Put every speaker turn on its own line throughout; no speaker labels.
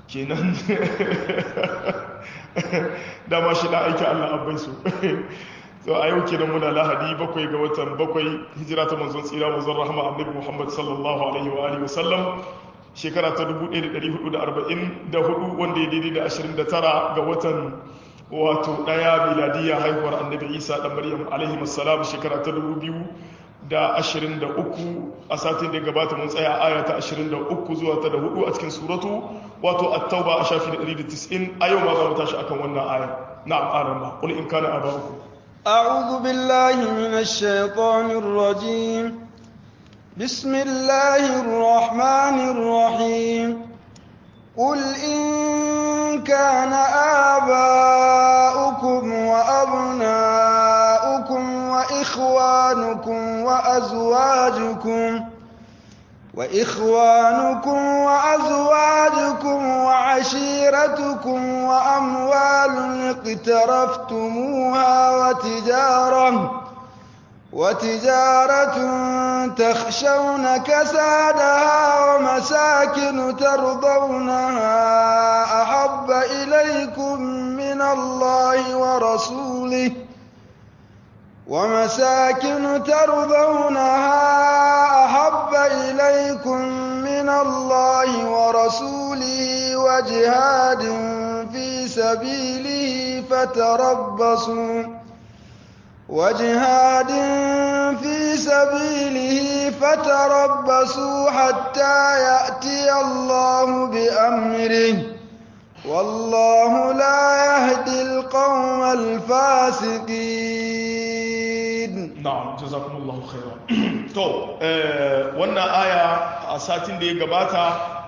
kenan dama shi da aiki Allah abbai su so a yau kenan muna lahadi 7 ga watan 7 hijira ta manzon tsira manzon rahama annabi Muhammad sallallahu alaihi wa alihi wasallam shekara ta 1444 wanda ya daidai da 29 ga watan wato daya miladiya haihuwar annabi Isa dan Maryam alaihi assalam shekara ta 2023 a satin da gabata mun tsaya aya ta 23 zuwa ta 4 a cikin suratu wato at-tauba a shafi 190 a yau ma za mu tashi akan wannan aya na'am arama qul in kana aba'ukum
أعوذ بالله من الشيطان الرجيم بسم الله الرحمن الرحيم قل إن كان آباؤكم وأبناؤكم وإخوانكم وعشيرتكم وأموال اقترفتموها وتجارة تخشون كسادها ومساكن ترضونها أحب إليكم من الله ورسوله وجهاد في سبيله فتربصوا حتى يأتي الله بأمره والله لا يهدي القوم الفاسقين.
نعم جزاكم الله خيرا. to wannan aya a satin da ya gabata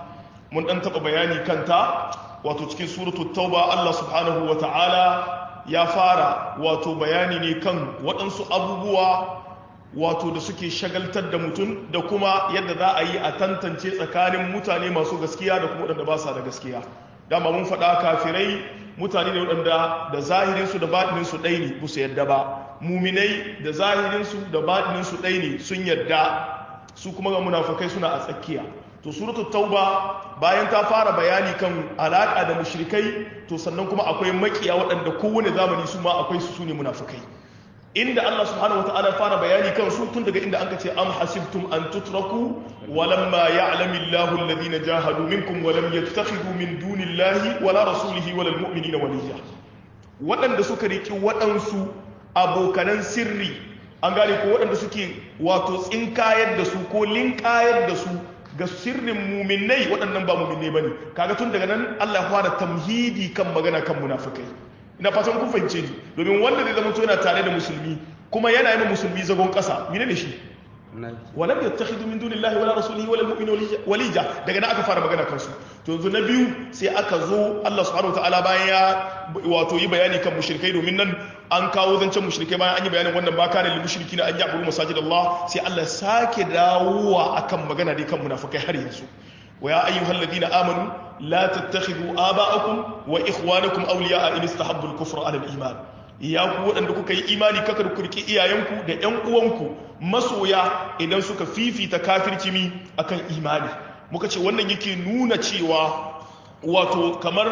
mun dan taba bayani kanta wato cikin suratul tauba Allah subhanahu wataala ya fara wato bayani ne kan waɗansu abubuwa wato da suke shagaltar da mutum da kuma yadda za a yi a tantance tsakanin mutane masu gaskiya da kuma waɗanda ba sa da gaskiya. Dama mun faɗa kafirai mutane ne waɗanda da zahirinsu da baɗininsu ɗai ne ba su yadda ba, muminai da zahirinsu da baɗininsu ɗai ne sun yadda, su kuma ga munafukai suna a tsakiya. To suratul tauba bayan ta fara bayani kan alaƙa da mushrikai, to sannan kuma akwai makiya waɗanda kowane zamani su ma akwai su ne munafukai. Inda Allah subhanahu wataala fara bayani kan su tun daga inda anka ce am hasibtum an tutraku walamma ya'lamu Allahu alladhina jahadu minkum wa lam yattakhidhu min dunillahi wala rasulihi wala almu'minina waliya. Waɗanda suka riki waɗansu abokanan sirri an gane ko waɗanda suke wato tsinkayar da su ko linkayar da su ga sirrin muminai waɗannan ba muminai bane. Kaga tun daga nan Allah ya fara tamhidi kan magana kan munafikai. Ina fatan kun fahimce ni, domin wanda zai zama to yana tare da musulmi kuma yana yi musulmi zagon ƙasa mine ne shi walam yattakhidhu min dunillahi wala rasulihi wala almu'minina walija. Daga nan aka fara magana kansu. To yanzu na biyu sai aka zo Allah subhanahu wataala bayan ya wato yi bayani kan mushrikai, domin nan an kawo zancen mushrikai bayan an yi bayanin wannan ba kana lil mushrikina an ya'budu masajidallah, sai Allah sake dawowa akan magana dai kan munafikai har yanzu. ويا أيها الذين آمنوا لا تتخذوا آباءكم وإخوانكم أولياء إن استحبوا الكفر على الإيمان. ya ku waɗanda kuka yi imani kaka kurki iyayenku da ƴan uwanku masoya idan suka fifita kafirci mi akan imani. Muka ce wannan yake nuna cewa wato kamar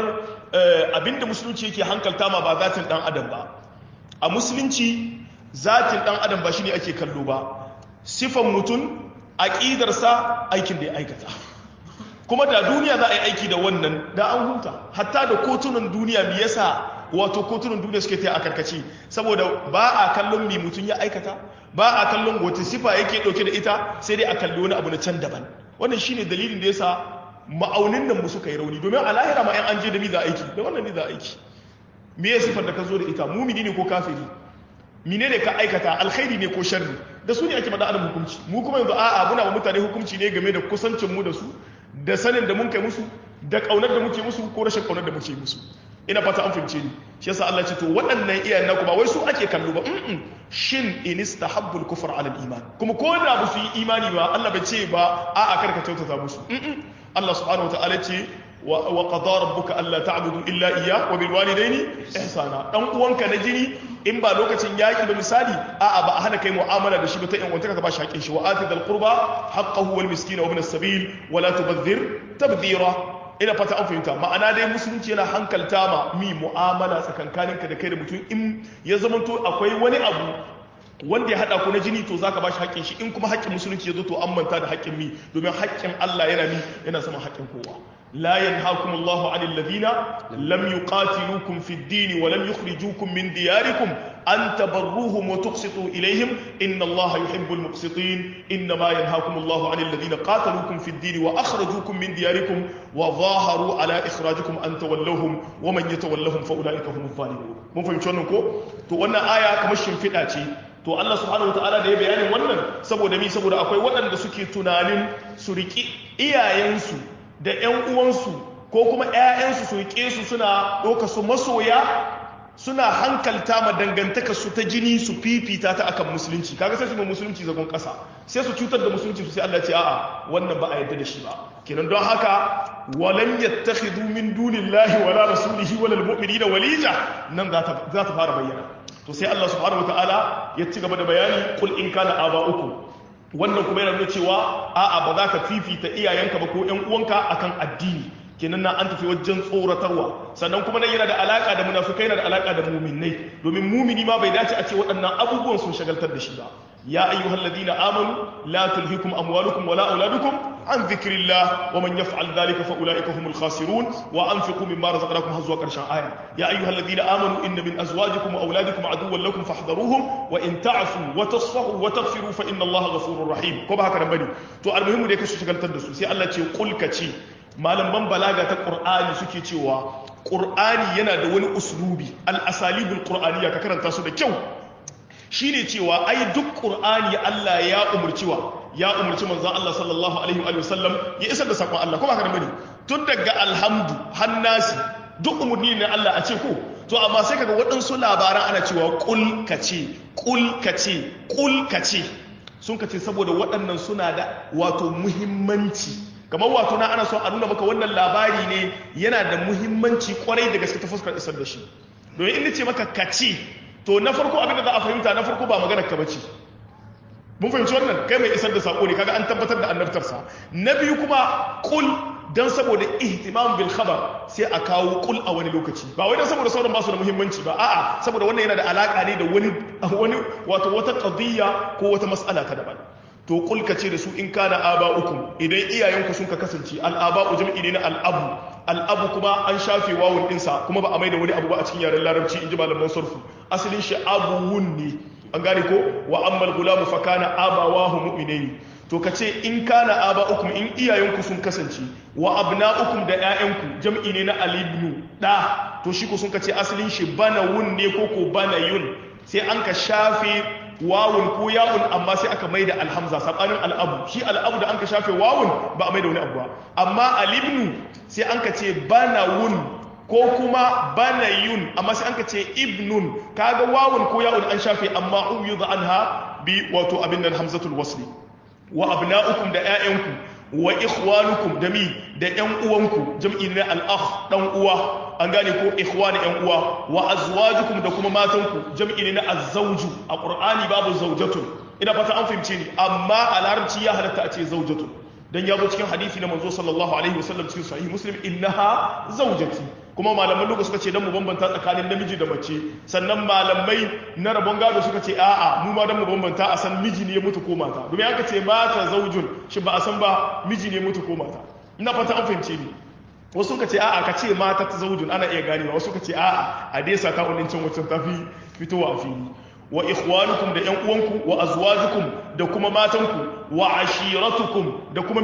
abinda musulunci yake hankalta ma ba zatin ɗan adam ba. A musulunci zatin ɗan adam ba shine ake kallo ba, sifan mutum, aƙidarsa, aikin da ya aikata. Kuma da duniya za a yi aiki da wannan da an huta. Hatta da kotunan duniya me yasa wato kotunan duniya suke taya a karkace, saboda ba a kallon me mutum ya aikata, ba a kallon wata sifa yake dauke da ita, sai dai a kalli wani abu na can daban. Wannan shine dalilin da yasa ma'aunin nan mu suka yi rauni, domin a lahira ma 'yan an je da mi za aiki da wannan ne za aiki. Me ya sifar da ka zo da ita, mumini ne ko kafiri, mine ne ka aikata, alkhairi ne ko sharri, da su ne ake mada adam hukunci. Mu kuma yanzu a'a muna ba mutane hukunci ne game da kusancin mu da su, da sanin da mun kai musu, da kaunar da muke musu ko rashin kaunar da muke musu. Ina fata an fahimce ni. Shi yasa Allah ce to waɗannan iyayen naku ba wai su ake kallo ba, shin inistahabbul kufra ala al-iman, kuma ko da ba su yi imani ba Allah bai ce ba a'a karka kyautata musu. Allah subhanahu wa ta'ala ce wa qada rabbuka alla ta'budu illa iyyah wa bil walidayni ihsana. Dan uwanka na jini in ba lokacin yaki ba misali a'a ba a hana kai mu'amala da shi ba ta yan wanta ka ba shi haƙin shi. Wa ati dal qurba haqqahu wal miskina wa ibn as-sabil wa la tubadhir tabdhira. ina fata an fahimta ma'ana dai musulunci yana hankalta ma mi mu'amala tsakankaninka da kai da mutum in ya zamanto akwai wani abu wanda ya hada ku na jini to zaka bashi haƙƙin shi in kuma haƙƙin musulunci ya zo to an manta da haƙƙin mi domin haƙƙin Allah yana sama haƙƙin kowa la yanhaakum Allahu 'anil ladina lam yuqatilukum fid din wa lam yukhrijukum min diyarikum an tabarruhum wa tuqsitu ilayhim inna Allaha yuhibbul muqsitin inma yanhaakum Allahu 'anil ladina qataluukum fid din wa akhrajukum min diyarikum wa zaharu 'ala ikhrajikum an tawallawhum wa man yatawallahum fa ulaika humuz zalimun mun fahimci wannan ko to wannan aya kamar shimfida ce to Allah subhanahu wataala da ya bayanin wannan saboda saboda akwai waɗanda suke tunanin su riki iyayensu da ƴan uwansu ko kuma ƴaƴansu su rike su suna ɗauka su masoya suna hankalta ma dangantaka su ta jini su fifita ta akan musulunci kaga sai su ma musulunci zagon ƙasa sai su cutar da musulunci su sai Allah ya ce a'a wannan ba a yarda da shi ba kenan don haka walan yattakhidhu min dunillahi wala rasulihi wala almu'minina walija nan za ta fara bayyana to sai Allah subhanahu wataala ya ci gaba da bayani kul in kana aba'ukum wannan kuma yana nuna cewa a'a ba za ka fifita iyayenka ba ko ƴan uwanka akan addini kenan na an tafi wajen tsoratarwa sannan kuma nan yana da alaka da munafikai yana da alaka da mu'minnai domin mu'mini ma bai dace a ce waɗannan abubuwan sun shagaltar da shi ba يا أيها الذين آمنوا لا تلهكم أموالكم ولا أولادكم عن ذكر الله ومن يفعل ذلك فأولئك هم الخاسرون وأنفقوا مما رزقناكم هزوا قرشان آية يا أيها الذين آمنوا إن من أزواجكم وأولادكم عدوا لكم فاحذروهم وإن تعفوا وتصفحوا وتغفروا فإن الله غفور رحيم كما هكذا بني تو المهم ديك سو شغل تدسو سي الله تي قل كتي malaman balaga ta Qur'ani suke cewa Qur'ani yana da wani uslubi al-asalibul qur'aniyya ka karanta su da kyau shine cewa ai duk Qur'ani Allah ya umurci manzon Allah sallallahu alaihi wa sallam ya isar da sakon Allah kuma haka bane tun daga alhamdu hannasi duk umurni ne Allah a ce ko to amma sai kaga waɗansu labaran ana cewa kul kace sun kace saboda waɗannan suna da wato muhimmanci kamar wato na ana so a nuna maka wannan labari ne yana da muhimmanci kwarai da gaske ta fuskar isar da shi domin in ce maka kace to na farko abin da za a fahimta na farko ba maganar ka bace mun fahimci wannan kai mai isar da sako ne kaga an tabbatar da annabtarsa na biyu kuma kul dan saboda ihtimam bil khabar sai a kawo kul a wani lokaci ba wai dan saboda sauran ba su da muhimmanci ba a'a saboda wannan yana da alaka ne da wani wato wata qadiyya ko wata mas'ala ta daban to kul ka ce da su in kana aba'ukum idan iyayenku sun ka kasance al-aba'u jam'i ne na al-abu kuma an shafe wawun dinsa kuma ba a maida wani abu ba a cikin yaren larabci inji malaman sarfu asalin shi abuwun ne an gane ko wa ammal gulamu fa kana abawahu mu'minaini to kace in kana aba'ukum in iyayenku sun kasance wa abna'ukum da ƴaƴanku jam'i ne na al-ibnu da to shi ko sun kace asalin shi banawun ne ko banayun sai an ka shafe wawun ko ya'un amma sai aka maida alhamza sabanin al'abu shi al'abu da an ka shafe wawun ba a maida wani abu ba amma al-ibnu sai an ka ce banawun ko kuma banayun amma sai an ka ce ibnun kaga wawun ko ya'un an shafe amma uyudha anha bi wato abin nan hamzatul wasli wa abna'ukum da ƴaƴanku wa ikhwanukum da ƴan uwanku jam'i ne al-akh dan uwa an gane ko ikhwani ƴan uwa wa azwajukum da kuma matanku jam'i ne na az-zawju a qur'ani babu zawjatun ina fata an fahimce ni amma a larabci ya halatta a ce zawjatun dan ya zo cikin hadisi na manzo sallallahu alaihi wasallam cikin sahih muslim innaha zawjati kuma malaman lugu suka ce dan mu bambanta tsakanin namiji da mace sannan malamai na rabon gado suka ce a'a mu ma dan mu bambanta a san miji ne ya mutu ko mata domin aka ce mata zaujun shi ba a san ba miji ne ya mutu ko mata ina fata an fahimce ni wasu suka ce a'a ka ce mata ta zaujun ana iya ganewa wasu suka ce a'a a dai sata ulincin wacce ta fi fitowa a fili wa ikhwanukum da ƴan uwanku wa azwajukum da kuma matanku wa ashiratukum da kuma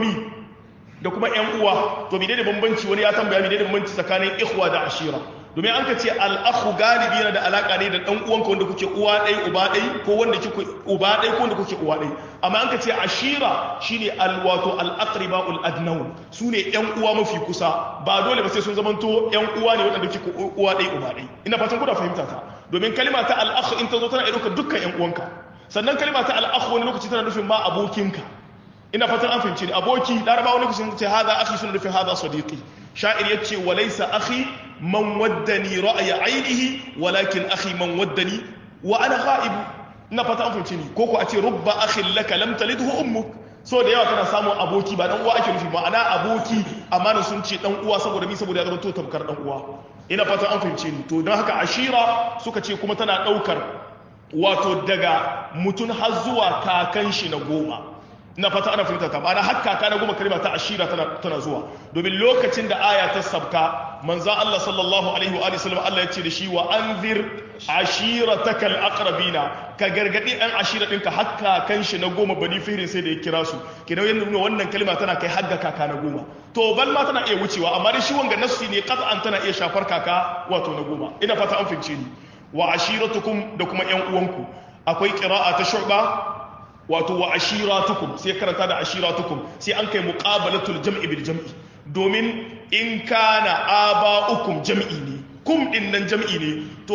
da kuma ƴan uwa to menene bambanci wani ya tambaya menene bambanci tsakanin ikhwa da ashira domin an ka ce al-akhu galibi yana da alaka ne da dan uwanka wanda kuke uwa ɗaya uba ɗaya ko wanda kuke uba ɗaya ko wanda kuke uwa ɗaya amma an ka ce ashira shine al-wato al-aqriba'ul adnaw sune ƴan uwa mafi kusa ba dole ba sai sun zamanto ƴan uwa ne wanda kuke uwa ɗaya uba ɗaya ina fatan kuna fahimta ta domin kalma ta al-akh in ta zo tana ɗaukar dukkan ƴan uwanka sannan kalma ta al-akh wani lokaci tana nufin ma abokinka ina fatan an fahimci ni aboki laraba wani kusan ce hada akhi suna nufin hada sadiqi sha'ir yace walaysa akhi man waddani ra'ya ainihi walakin akhi man waddani wa ana ghaib ina fatan an fahimci ni ko ko a ce rubba akhin laka lam talidhu ummuk so da yawa kana samun aboki ba dan uwa ake nufi ma'ana aboki amma da sun ce dan uwa saboda mi saboda ya zama to tamkar dan uwa ina fatan an fahimce ni to don haka ashira suka ce kuma tana daukar wato daga mutun har zuwa kakan shi na goma na fata ana fahimta ta ma'ana har kaka na goma kalma ta ashira tana zuwa domin lokacin da aya ta sabka manzo Allah sallallahu alaihi wa sallam Allah ya ce da shi wa anzir ashiratakal aqrabina ka gargadi an ashira dinka har kakan shi na goma bani fihrin sai da ya kira su kidan yana wannan kalma tana kai har ga kaka na goma to bal ma tana iya wucewa amma dai shi wanga nassi ne qat'an tana iya shafar kaka wato na goma ina fata an fahimce ni wa ashiratukum da kuma yan uwanku akwai qira'a ta shu'ba wato wa ashiratukum sai karanta da ashiratukum sai an kai muqabalatul jam'i bil jam'i domin in kana aba'ukum jam'i ne kum din nan jam'i ne to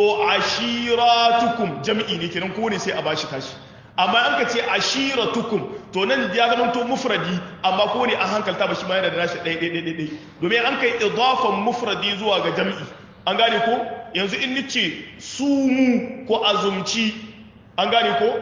ashiratukum jam'i ne kenan ko ne sai a bashi tashi amma an ka ce ashiratukum to nan ya zama to mufradi amma ko ne an hankalta ba shi ma yana da nashi ɗai domin an kai idafan mufradi zuwa ga jam'i an gane ko yanzu in nice sumu ko azumci an gane ko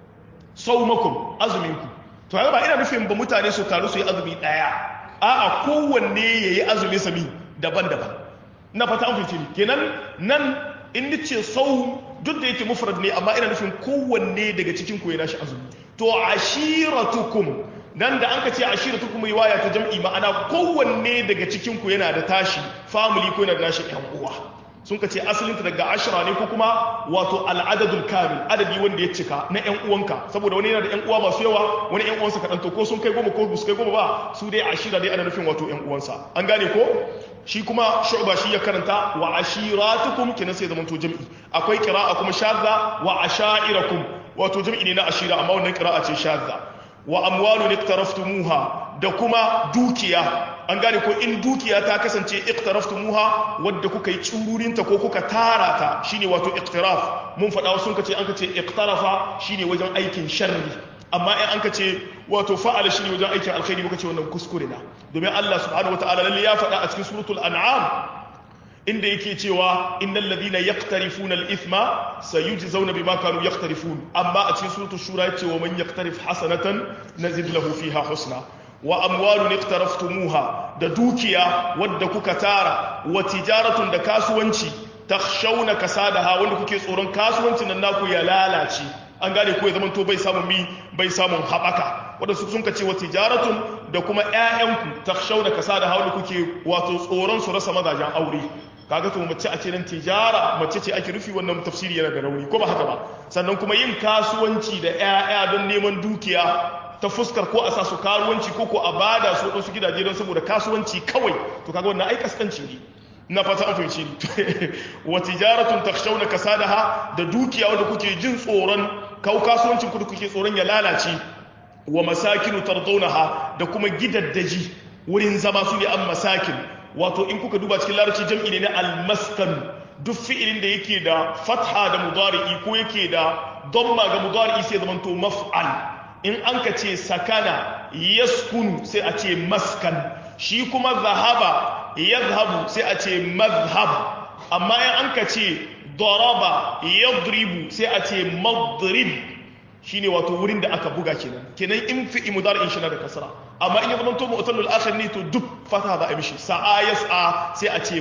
saumakum azuminku to haka ba ina nufin ba mutane su taru su yi azumi daya a'a kowanne yayi azumi sami daban-daban na fata an fice ni kenan nan in nace sau duk da yake mufrad ne amma ina nufin kowanne daga cikin ku yana shi azumi to ashiratukum nan da anka ce ashiratukum riwaya ta jam'i ma'ana kowanne daga cikin ku yana da tashi family ko yana da nashi ɗan uwa sun ka ce asalinta daga ashira ne ko kuma wato al'adadul kamil adadi wanda ya cika na ƴan uwanka saboda wani yana da ƴan uwa masu yawa wani ƴan uwansa kaɗan to ko sun kai goma ko su kai goma ba su dai ashira dai ana nufin wato ƴan uwansa an gane ko shi kuma shu'ba shi ya karanta wa ashiratukum kenan sai zaman to jam'i akwai qira'a kuma shadda wa ashairakum wato jam'i ne na ashira amma wannan qira'a ce shadda wa amwalun iktaraftumuha da kuma dukiya an gane ko in dukiya ta kasance iqtaraftumuha wadda kuka yi tsururinta ko kuka tara ta shine wato iqtiraf mun faɗa wasu kace an kace iqtarafa shine wajen aikin sharri amma in an kace wato fa'ala shine wajen aikin alkhairi muka ce wannan kuskure na domin Allah subhanahu wataala lalle ya faɗa a cikin suratul an'am inda yake cewa innal ladina yaqtarifuna al-ithma sayujzauna bima kanu yaqtarifun amma a cikin suratul shura yace wa man yaqtarif hasanatan nazid lahu fiha husna wa amwalun iqtaraftumuha da dukiya wadda kuka tara wa tijaratun da kasuwanci takhshawna kasadaha wanda kuke tsoron kasuwancin nan naku ya lalace an gane ko ya zaman to bai samun habaka wanda su sun kace wa tijaratun da kuma ƴaƴanku takhshawna kasadaha wanda kuke wato tsoron su rasa mazajen aure kaga to mace a ce nan tijara mace ce ake rufi wannan tafsiri yana da rauni ko ba haka ba sannan kuma yin kasuwanci da ƴaƴa don neman dukiya ta fuskar ko a sa su karuwanci ko a bada su wadansu gidaje don saboda kasuwanci kawai to kaga wannan ai kaskanci ne na fata an fahimci ni wa tijaratun takhshawna kasadaha da dukiya wanda kuke jin tsoron kasuwancin ku kuke tsoron ya lalace wa masakinu tardawnaha da kuma gidaddaji wurin zama su ne an masakin wato in kuka duba cikin larabci jam'i ne na almaskan duk fi'ilin da yake da fatha da mudari'i ko yake da damma ga mudari'i sai zamanto maf'al in an ka ce sakana yaskunu sai a ce maskan shi kuma zahaba yadhhabu sai a ce madhhab amma in an ka ce daraba yadribu sai a ce madrib shine wato wurin da aka buga kenan in fi mudari'in shi na da kasra amma in ya zama to mu'tallul akhir ne to duk fata za a mishi sa'a yas'a sai a ce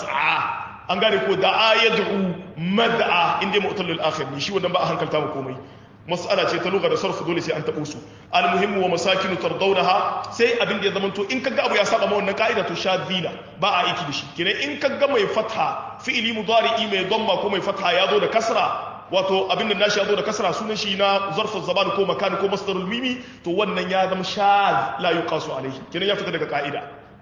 mas'a an gane ko da'a yad'u mad'a inda mu'tallul akhir ne shi wannan ba a hankalta mu komai mas'ala ce ta lugha da sarfu dole sai an tabo su almuhimmu wa masakinu tardawnaha sai abin da ya zama to in kaga abu ya saba ma wannan ka'ida to shadhina ba a aiki da shi kenan in kaga mai fatha fi'ili mudari'i mai damma ko mai fatha ya zo da kasra wato abin da nashi ya zo da kasra sunan shi na zarfu zaman ko makan ko masdarul mimi to wannan ya zama shadh la yuqasu alaihi kenan ya fita daga ka'ida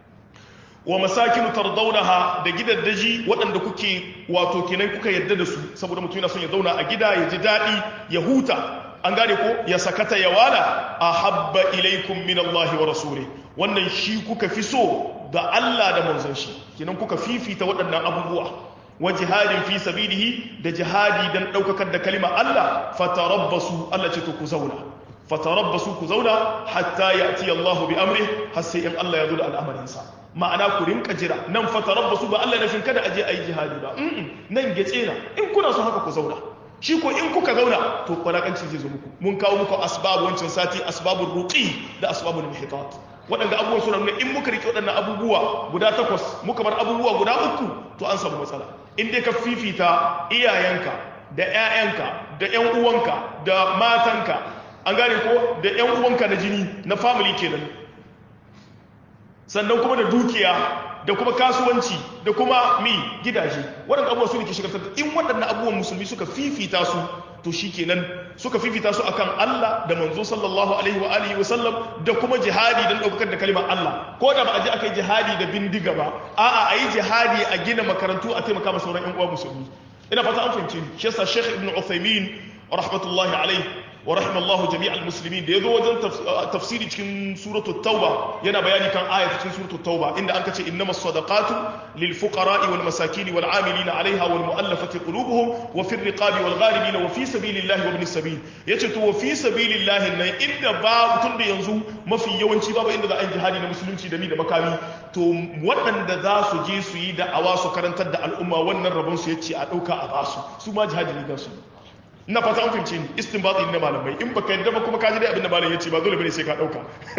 wa masakinu tardawnaha da gidaddaji waɗanda kuke wato kenan kuka yadda da su saboda mutum yana son ya zauna a gida ya ji daɗi ya huta an gane ko ya sakata ya wala ahabba ilaikum min Allah wa rasulih wannan shi kuka fi so da Allah da manzon shi kenan kuka fifita waɗannan abubuwa wa jihadin fi sabilihi da jihadi dan daukakar da kalima Allah fatarabbasu Allah ce to ku zauna fatarabbasu ku zauna hatta ya'ti Allah bi amri har sai in Allah ya zo da al'amarinsa ma'ana ku rinka jira nan fatarabbasu ba Allah nufin kada aje ayi jihadi ba nan getse na in kuna so haka ku zauna shi ko in kuka zauna to walakanci zai zo muku mun kawo muku asbab wancan sati asbabur ruqi da asbabul muhitat waɗanda abubuwan suna nuna in muka rike waɗannan abubuwa guda 8 muka bar abubuwa guda 3 to an samu matsala in dai ka fifita iyayenka da ƴaƴanka da ƴan uwanka da matanka an gane ko da ƴan uwanka na jini na family kenan sannan kuma da dukiya da kuma kasuwanci da kuma gidaje waɗanda abubuwa su ne ke shigartar in waɗannan abubuwan musulmi suka fifita su to shi kenan suka fifita su akan Allah da manzo sallallahu alaihi wa alihi wa sallam da kuma jihadi don ɗaukar da kalimar Allah ko da ba a je aka yi jihadi da bindiga ba a'a a yi jihadi a gina makarantu a taimaka ma sauran ƴan uwa musulmi ina fata an fahimci ni shi yasa Sheikh Ibn Uthaymeen rahmatullahi alaihi wa rahimallahu jami'al muslimin da yazo wajen tafsiri cikin suratul tauba yana bayani kan aya cikin suratul tauba inda an kace innamas sadaqatu lil fuqara'i wal masakin wal 'amilina 'alayha wal mu'allafati qulubuhum wa fir riqabi wal gharibin wa fi sabilillahi wa ibnis sabil yace to wa fi sabilillahi nan inda ba tun da yanzu mafi yawanci babu inda za a yi jihadi na musulunci da da makami to waɗanda za su je su yi da'awa su karantar da al'umma wannan rabon su yace a dauka a basu su ma jihadi ne ga su ina fata an fahimce ni istinbati ne malamai in baka yadda ba kuma ka ji dai abin da malam yace ba dole bane sai ka dauka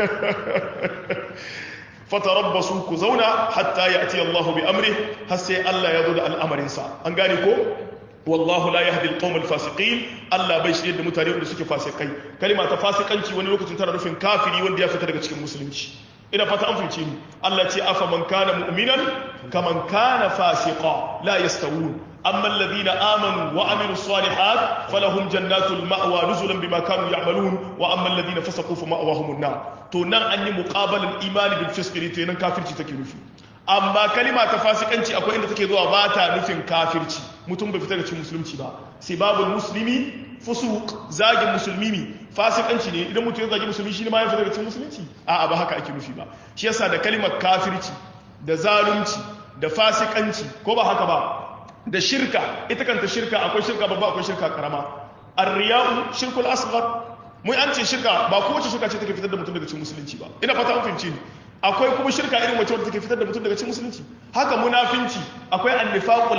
fatarabbasu ku zauna hatta ya'ti Allahu bi amri har sai Allah ya zo da al'amarin sa an gane ko wallahu la yahdi al-qawm al-fasiqin Allah bai shirye da mutane wanda suke fasikai kalima ta fasikanci wani lokacin tana nufin kafiri wanda ya fita daga cikin musulunci ina fata an fahimce ni Allah ce afa man kana mu'minan kaman kana fasiqa la yastawun أما الذين آمنوا وعملوا الصالحات فلهم جنات المأوى نزلا بما كانوا يعملون وأما الذين فسقوا فمأواهم النار تونان أني مقابل الإيمان بالفسق لتينان كافرتي تكيرفي أما كلمة فاسقنتي أكو إن تكيدوا باتا نفين كافرتي متم بفتاة مسلمتي با سباب المسلمي فسوق زاج المسلمي fasikanci ne idan mutum ya zagi musulmi shi ne ma ya fita daga cikin musulunci a'a ba haka ake nufi ba shi yasa da kalimar kafirci da zalunci da fasikanci ko ba haka ba da shirka ita kanta shirka akwai shirka babba akwai shirka karama ar-riya'u shirkul asghar mun an ce shirka ba kowace shirka ce take fitar da mutum daga cikin musulunci ba ina fata an fahimci ni akwai kuma shirka irin wacce take fitar da mutum daga cikin musulunci haka munafinci akwai an-nifaqul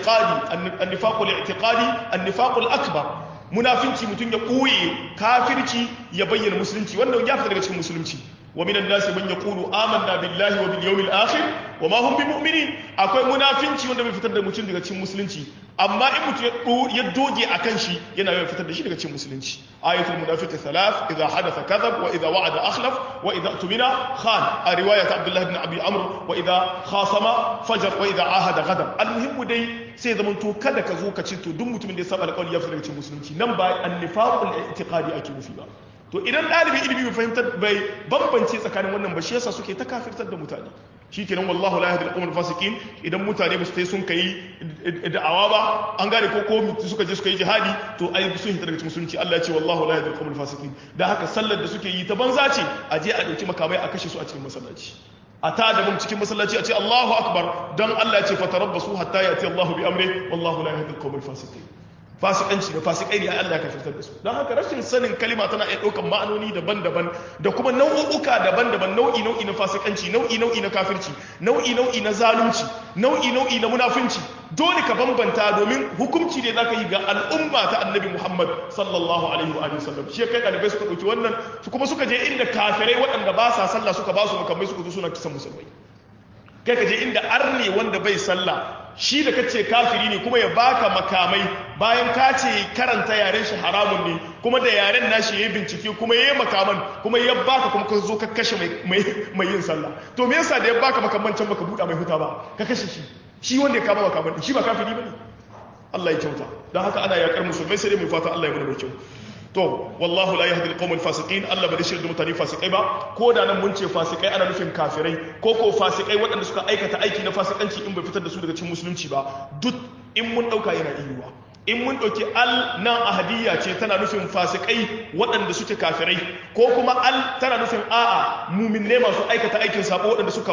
i'tiqadi an-nifaqul akbar munafinci mutum ya koye kafirci ya bayyana musulunci wannan ya fita daga cikin musulunci ومن الناس من يقول آمنا بالله وباليوم الآخر وما هم بمؤمنين akwai munafinci wanda bai fitar da mutum daga cikin musulunci amma in mutum ya doge akan shi yana yawan fitar da shi daga cikin musulunci ayatul munafiqi thalath idha hadatha kadhab wa idha wa'ada akhlaf wa idha tumina khan a riwayat abdullah ibn abi amr wa idha khasama fajar wa idha ahada ghadab almuhimmu dai sai zaman to kada ka zo ka ce to duk mutumin da ya saba alƙawari ya fitar daga cikin musulunci nan ba an-nifaqul i'tiqadi ake nufi ba to idan ɗalibin ilimi bai fahimtar bai bambance tsakanin wannan ba shi yasa suke ta kafirtar da mutane shikenan wallahu la yahdi al-qawm al-fasiqin idan mutane ba su tai sun kai da'awa ba an gane ko suka je suka yi jihadi to ai sun hita daga musulunci Allah ya ce wallahu la yahdi al-qawm al-fasiqin da haka sallar da suke yi ta banza ce a je a dauki makamai a kashe su a cikin masallaci a ta da mun cikin masallaci a ce Allahu akbar dan Allah ya ce fatarabbasu hatta yati Allahu bi amri wallahu la yahdi al-qawm al-fasiqin fasikanci da fasikai ne Allah ya kafirtar da su don haka rashin sanin kalima tana iya ɗaukar ma'anoni daban-daban da kuma nau'uka daban-daban nau'i na fasikanci nau'i na kafirci nau'i na zalunci nau'i na munafunci dole ka bambanta domin hukunci ne zaka yi ga al'umma ta annabi Muhammad sallallahu alaihi wa sallam shi kai ɗalibai suka ɗauki wannan su kuma suka je inda kafirai waɗanda ba sa sallah suka ba su makamai suka zo suna kisan musulmai kai ka je inda arne wanda bai sallah shi da kace kafiri ne kuma ya baka makamai bayan ka ce karanta yaren shi haramun ne kuma da yaren nashi yayi bincike kuma yayi makaman kuma ya baka kuma ka zo ka kashe mai yin sallah to me yasa da ya baka makaman can baka buɗa mai huta ba ka kashe shi wanda ya kama makaman shi ba kafiri bane Allah ya kyauta don haka ana yakar musulmai sai dai mu fata Allah ya mana kyau to wallahu la yahdi al-qawm al-fasiqin Allah bai shirye da mutane fasikai ba ko da nan mun ce fasikai ana nufin kafirai ko fasikai waɗanda suka aikata aiki na fasikanci in bai fitar da su daga cikin musulunci ba duk in mun dauka yana iyuwa in mun dauki al nan ahadiyya ce tana nufin fasikai waɗanda suke kafirai ko kuma al tana nufin a'a mu'minne masu aikata aikin sabo waɗanda suka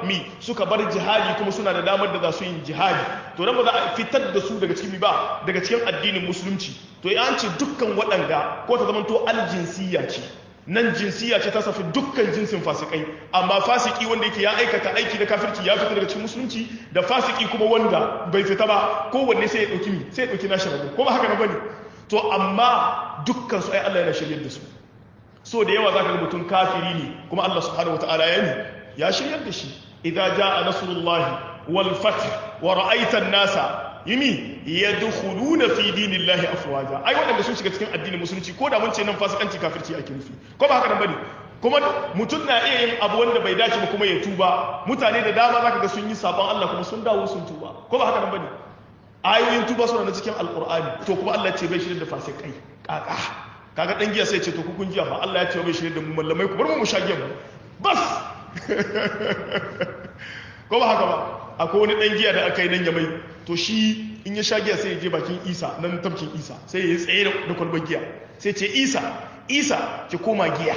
bar jihadi kuma suna da damar da za su yin jihadi to nan ba za a fitar da su daga cikin ba daga cikin addinin musulunci to ya ce dukkan waɗanda ko ta zamanto aljinsiyya ce nan jinsiya ce ta safi dukkan jinsin fasikai amma fasiki wanda yake ya aikata aiki da kafirci ya fita daga cikin musulunci da fasiki kuma wanda bai fita ba kowanne sai ya dauki nashi rabo ko ba haka na bane to amma dukkan su ai Allah yana shiryar da su so da yawa zaka ga mutum kafiri ne kuma Allah subhanahu wataala ya shiryar da shi idza jaa nasrullahi wal fath wa ra'aita an-nasa yadkhuluna fi dinillahi afwaja ai wadanda sun shiga cikin addinin musulunci ko da mun ce nan fasikanci kafirci ake nufi ko ba haka nan bane kuma mutum na iya yin abu wanda bai dace ba kuma ya tuba mutane da dama zaka ga sun yi sabon Allah kuma sun dawo sun tuba ko ba haka nan bane ayoyin tuba suna na cikin alqur'ani to kuma Allah ya ce bai shirye da fasikai kaka kaga dan giya sai ce to ku kun giya ba Allah ya ce bai shirye da mu mallamai ku bar mu shagiyan mu bas ko ba haka ba akwai wani dan giya da aka yi dan ya mai to shi in ya sha giya sai ya je bakin Isa nan tamkin Isa sai ya tsaye da kwalbar giya sai ce Isa ki koma giya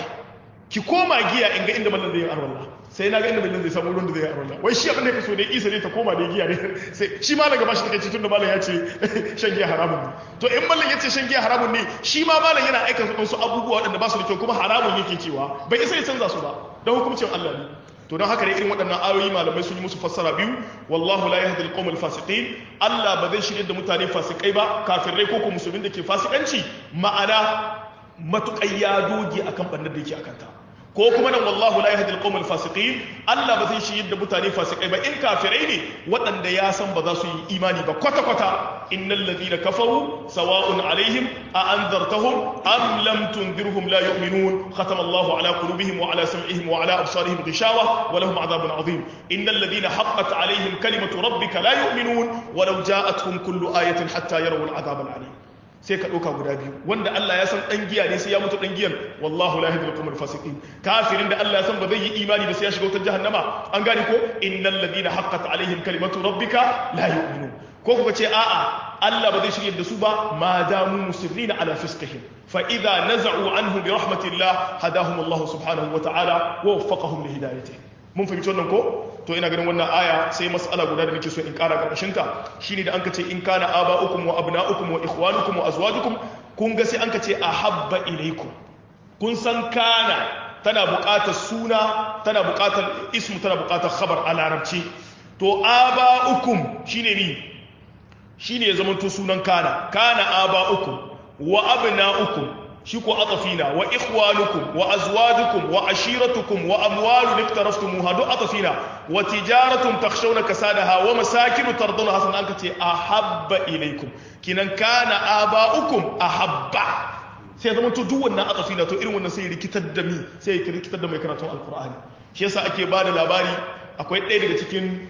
in ga inda mallan zai yi arwalla sai na ga inda mallan zai samu ruwan da zai yi arwalla wai shi abin da yake so ne Isa ne ta koma da giya ne sai shi mallan gaba shi take ce tunda mallan ya ce shan giya haramun ne to in mallan ya ce shan giya haramun ne shi ma mallan yana aika su abubuwa waɗanda ba su da kyau kuma haramun yake cewa bai isa ya canza su ba don hukuncin Allah ne to don haka ne irin waɗannan ayoyi malamai sun yi musu fassara biyu wallahu la yahdi al-qawm al-fasiqin Allah ba zai shirye da mutane fasikai ba kafirai ko ko musulmin da ke fasikanci ma'ana matuƙai ya doge akan bannar da yake akan ta ko kuma nan wallahu la yahdi al-qawm al-fasiqin Allah ba zai shirye da mutane fasikai ba in kafirai ne waɗanda ya san ba za su yi imani ba kwata kwata innal ladina kafaru sawa'un alaihim a anzartahum am lam tunzirhum la yu'minun khatama Allahu ala qulubihim wa ala sam'ihim wa ala absarihim ghishawa wa lahum adhabun adhim innal ladina haqqat alaihim kalimatu rabbika la yu'minun walau ja'atuhum kullu ayatin hatta yarawu al-'adhab al-'alim sai ka ɗauka guda biyu wanda Allah ya san ɗan giya ne sai ya mutu ɗan giyan wallahu la yahdil qawmal fasiqin kafirin da Allah ya san ba zai yi imani ba sai ya shiga wutar jahannama an gane ko innal ladina haqqat alaihim kalimatu rabbika la yu'minun ko kuka ce a'a Allah ba zai shirye da su ba ma damu musirrina ala fiskihim fa idza naza'u anhu bi rahmatillah hadahum Allah subhanahu wa ta'ala wa waffaqahum li hidayatihi mun fahimci wannan ko to ina ganin wannan aya sai mas'ala guda da nake so in ƙara karkashin ta shine da anka ce in kana aba'ukum wa abna'ukum wa ikhwanukum wa azwajukum kun ga sai anka ce ahabba ilaykum kun san kana tana buƙatar suna tana buƙatar ismu tana buƙatar khabar a larabci to aba'ukum shine ni shine ya zama to sunan kana aba'ukum wa abna'ukum shi ko atafina wa ikhwanukum wa azwajukum wa ashiratukum wa amwalun iktaraftumuha du atafina wa tijaratun takhshawna kasadaha wa masakin tarduna hasan an kace ahabba ilaykum kinan kana aba'ukum ahabba sai zaman to duk wannan atafina to irin wannan sai rikitar da mi sai rikitar da mai karatun alqur'ani shi yasa ake bada labari akwai ɗaya daga cikin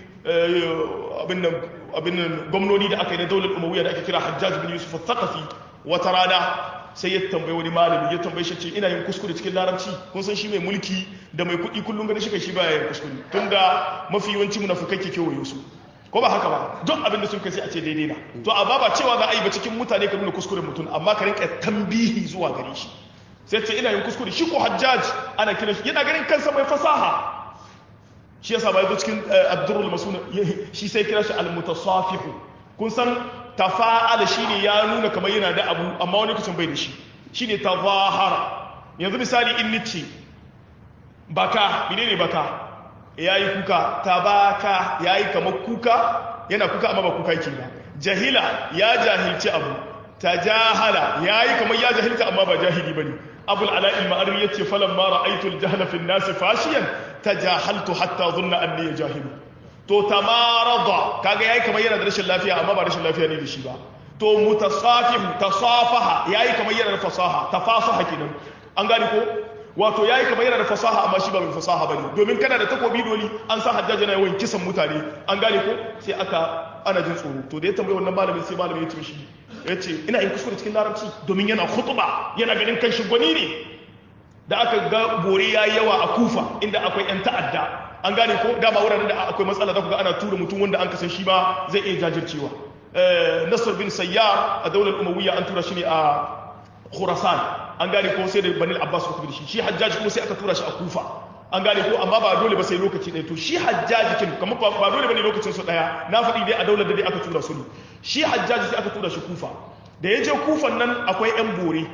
abin nan gwamnoni da aka yi na daular umawiyya da ake kira Hajjaj bin Yusuf al-Thaqafi wata rana sai ya tambaye wani malami ya tambaye shi ce ina yin kuskure cikin larabci kun san shi mai mulki da mai kuɗi kullum gani shi kai shi baya yin kuskure tunda mafi yawanci munafikai ke kewaye su ko ba haka ba duk abin da sun kai sai a ce daidai na to amma ba cewa za a yi ba cikin mutane ka nuna kuskuren mutum amma ka rinka tambihi zuwa gare shi sai ce ina yin kuskure shi ko Hajjaj ana kiran shi yana ganin kansa mai fasaha shi yasa ba yazo cikin ad-durrul masun shi sai kira shi al-mutasafihu kun san tafa'ala shine ya nuna kamar yana da abu amma wani lokacin bai da shi shine tazahara yanzu misali in nice baka menene baka yayi kuka tabaka yayi kamar kuka yana kuka amma ba kuka yake ba jahila ya jahilci abu tajahala yayi kamar ya jahilta amma ba jahili bane abul ala al-ma'ari yace falamma ra'aytu al-jahla fi an-nas fashiyan tajahaltu hatta dhanna anni jahilu to tamarada kaga yayi kamar yana da rashin lafiya amma ba rashin lafiya ne da shi ba to mutasafihu tasafaha yayi kamar yana da fasaha tafasaha kidan an gane ko wato yayi kamar yana da fasaha amma shi ba mai fasaha bane domin kana da takobi doli an san Hajjaj yana yawan kisan mutane an gane ko sai ana jin tsoro to da ya tambaye wannan malamin sai malamin ya ce shi yace ina yin kuskure cikin larabci domin yana khutba yana ganin kanshi gwani ne da aka ga bore yayi yawa a Kufa inda akwai yan ta'adda an gane ko dama wuraren da akwai matsala za ku ga ana tura mutum wanda an kasan shi ba zai iya jajircewa Nasr bin Sayyar a daular Umayya an tura shi ne a Khurasan an gane ko sai da Bani Abbas su tafi da shi Hajjaj kuma sai aka tura shi a Kufa an gane ko amma ba dole ba sai lokaci ɗaya to shi Hajjaj kin kamar ba dole bane lokacin su ɗaya na faɗi dai a daular da dai aka tura su ne shi Hajjaj sai aka tura shi Kufa da ya je Kufan nan akwai yan bore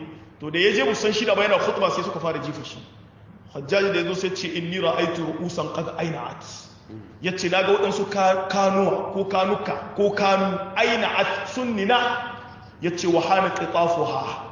to da ya je musan shi da bayan khutba sai suka fara jifa shi hajjaji da yazo sai ce inni ra'aytu ru'usan qad ayna'at yace naga wadansu kanuwa ko kanuka ko kanu ayna'at sunnina yace wa hana qitafuha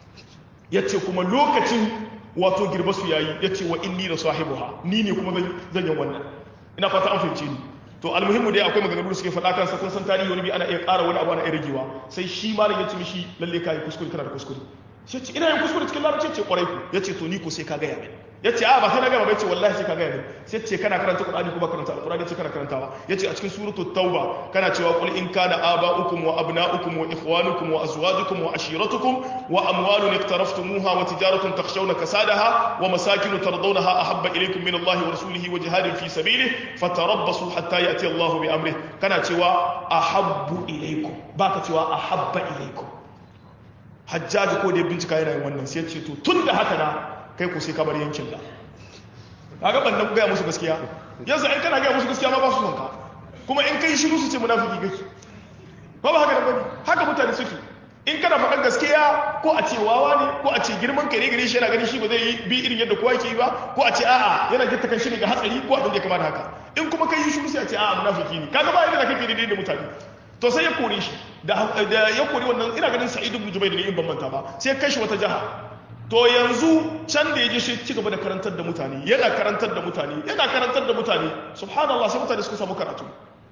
yace kuma lokacin wato girba su yayi yace wa inni la sahibuha ni ne kuma zan yi wannan ina fata an fahimce ni to almuhimmu dai akwai maganganu da suke faɗa kansa kun san tarihi wani bi ana iya ƙara wani abu ana iya ragewa sai shi malam ya ce mishi lalle kai kuskure kana da kuskure sai ce ina yin kuskure cikin larabci ce kwarai ku yace to ni ko sai ka ga ya yace a ba sai na ga ba yace wallahi sai ka ga ya sai ce kana karanta Qur'ani ko ba karanta Qur'ani ce kana karantawa yace a cikin suratul tauba kana cewa qul in kana aba'ukum wa abna'ukum wa ikhwanukum wa azwajukum wa ashiratukum wa amwalun iqtaraftumuha wa tijaratun takhshawna kasadaha wa masakin tardawnaha ahabba ilaykum min Allahi wa rasulihi wa jihadin fi sabilihi fatarabbasu hatta ya'ti Allahu bi amrihi kana cewa ahabbu ilaykum baka cewa ahabba ilaykum hajjaji ko da bincika yana yin wannan sai ce to tunda haka na kai ku sai ka bar yankin da kaga ban nan ga musu gaskiya yanzu in kana ga musu gaskiya ma ba su son ka kuma in kai shiru su ce munafiki kake ba haka da bane haka mutane suke in kana faɗan gaskiya ko a ce wawa ne ko a ce girman kai ne gare shi yana ganin shi ba zai yi bi irin yadda kowa ke yi ba ko a ce a'a yana gitta kan shi ne ga hatsari ko abin da ya kamata haka in kuma kai shiru sai a ce a'a munafiki ne kaga ba yadda kake daidai da mutane to sai ya kore shi da ya kore wannan ina ganin Sa'id ibn Jubayr ne in ban manta ba sai kai shi wata jaha to yanzu can da ya je shi ci gaba da karantar da mutane yana karantar da mutane subhanallah sai mutane suka samu karatu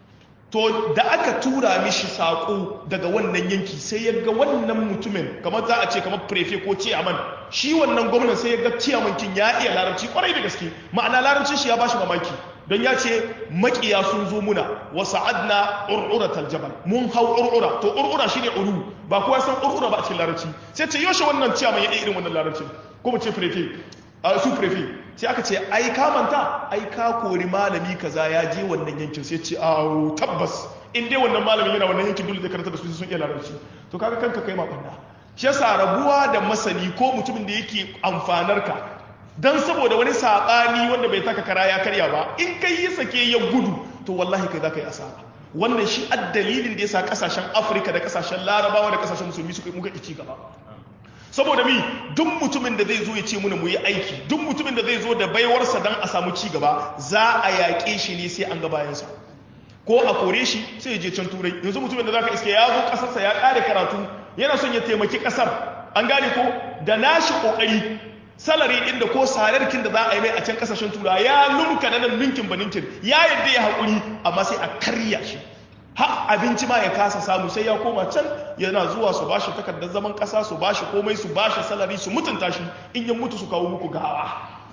to da aka tura mishi sako daga wannan yanki sai ya ga wannan mutumin kamar za a ce kamar prefe ko ciyaman shi wannan gwamnan sai ya ga ciyaman kin ya iya larabci kwarai da gaske ma'ana larabcin shi ya bashi mamaki don ya ce makiya sun zo muna wa sa'adna ur'uratal jabal mun hau ur'ura to ur'ura shine uru ba kowa san ur'ura ba a cikin larabci sai ce yoshe wannan ciyaman ya iya irin wannan larabci ko mu ce prefe su prefe sai aka ce ai ka manta ai ka kori malami kaza ya je wannan yankin sai ce a tabbas in dai wannan malamin yana wannan yankin dole zai karanta da su sun iya larabci to kaga kanka kai ma banda shi yasa rabuwa da masani ko mutumin da yake amfanar ka dan saboda wani sabani wanda bai taka kara ya karya ba in kai yi sake ya gudu to wallahi kai zaka yi asara wannan shi addalilin da yasa kasashen Afirka da kasashen Larabawa da kasashen musulmi suka muka ci gaba saboda mi duk mutumin da zai zo ya ce muna mu yi aiki duk mutumin da zai zo da baiwarsa don a samu ci gaba za a yaƙe shi ne sai an ga bayansa ko a kore shi sai ya je can turai yanzu mutumin da za ka iske ya zo ƙasarsa ya ƙare karatu yana son ya taimaki ƙasar an gane ko da nashi ƙoƙari salari ɗin da ko sararkin da za a yi mai a can ƙasashen tura ya lumka na nan ninkin ba ninkin ya yadda ya haƙuri amma sai a karya shi har abinci ma ya kasa samu sai ya koma can yana zuwa su bashi takardar zaman kasa su bashi komai su bashi salari su mutunta shi in ya mutu su kawo muku gawa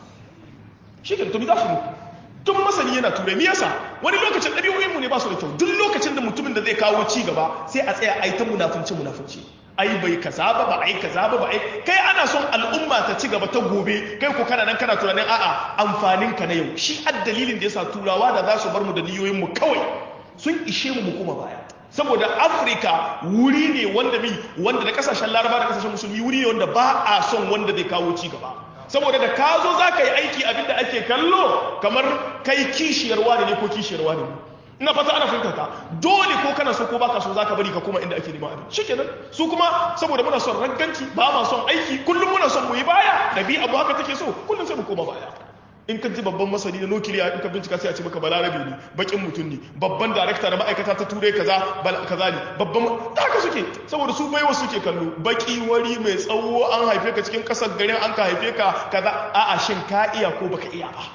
shi ke tuni za su muku tun masani yana turai yasa wani lokacin ɗabi'o'inmu ne ba su da kyau duk lokacin da mutumin da zai kawo ci gaba sai a tsaya a yi ta munafunci ai bai kaza ba ai kaza ba ai kai ana son al'umma ta ci gaba ta gobe kai ko kana nan kana tunanin a'a amfanin ka na yau shi addalilin da yasa turawa da za su bar mu da niyoyin mu kawai sun ishe mu kuma baya saboda Afirka wuri ne wanda da kasashen Laraba da kasashen musulmi wuri ne wanda ba a son wanda zai kawo ci gaba saboda da ka zo za ka yi aiki abinda ake kallo kamar kai kishiyar wani ne ko kishiyar wani ne ina fata ana fahimta ta dole ko kana so ko baka so zaka bari ka koma inda ake neman abin shikenan su kuma saboda muna son ragganci ba ma son aiki kullum muna son mu yi baya dabi'a mu haka take so kullum sai mu koma baya in ka ji babban masani na nukiliya in ka bincika sai a ce maka balarabe ne bakin mutum ne babban darakta na ma'aikata ta turai kaza ne babban haka suke saboda su baiwa suke kallo baki wari mai tsawo an haife ka cikin kasar garin an ka haife ka kaza a'a shin ka iya ko baka iya ba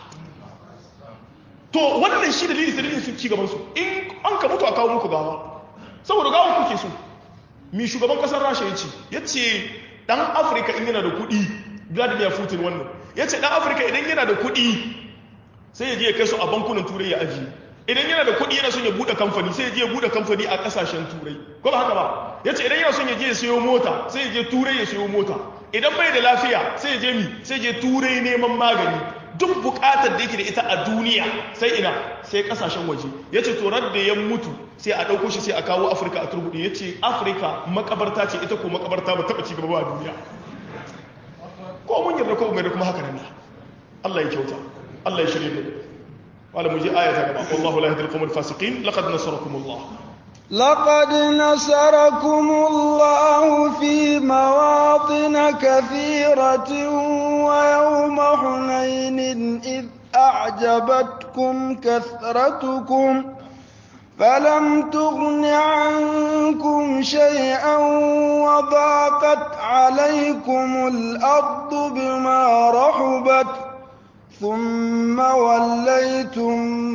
to wannan shi dalilin su ci gaban su in an ka mutu a kawo muku gawa saboda gawa kuke so mi shugaban kasar Rasha yace dan Afirka in yana da kuɗi Vladimir Putin wannan yace dan Afirka idan yana da kuɗi sai ya je ya kai su a bankunan turai ya ajiye idan yana da kuɗi yana son ya bude kamfani sai ya je ya bude kamfani a kasashen turai ko ba haka ba yace idan yana son ya je ya sayo mota sai ya je turai ya sayo mota idan bai da lafiya sai ya je sai ya je turai neman magani duk bukatar da yake da ita a duniya sai ina sai kasashen waje yace to ran da ya mutu sai a dauko shi sai a kawo Afirka a turbuɗe yace Afirka makabarta ce ita ko makabarta ba taba ci gaba ba a duniya ko mun yarda ko mai da kuma haka nan Allah ya kyauta Allah ya shirye mu wala mu je aya ta gaba wallahu la yahdil qawmal fasiqin laqad nasarakumullah
لقد نصركم الله في مواطن كثيرة ويوم حنين إذ أعجبتكم كثرتكم فلم تغن عنكم شيئا وضاقت عليكم الأرض بما رحبت ثم وليتم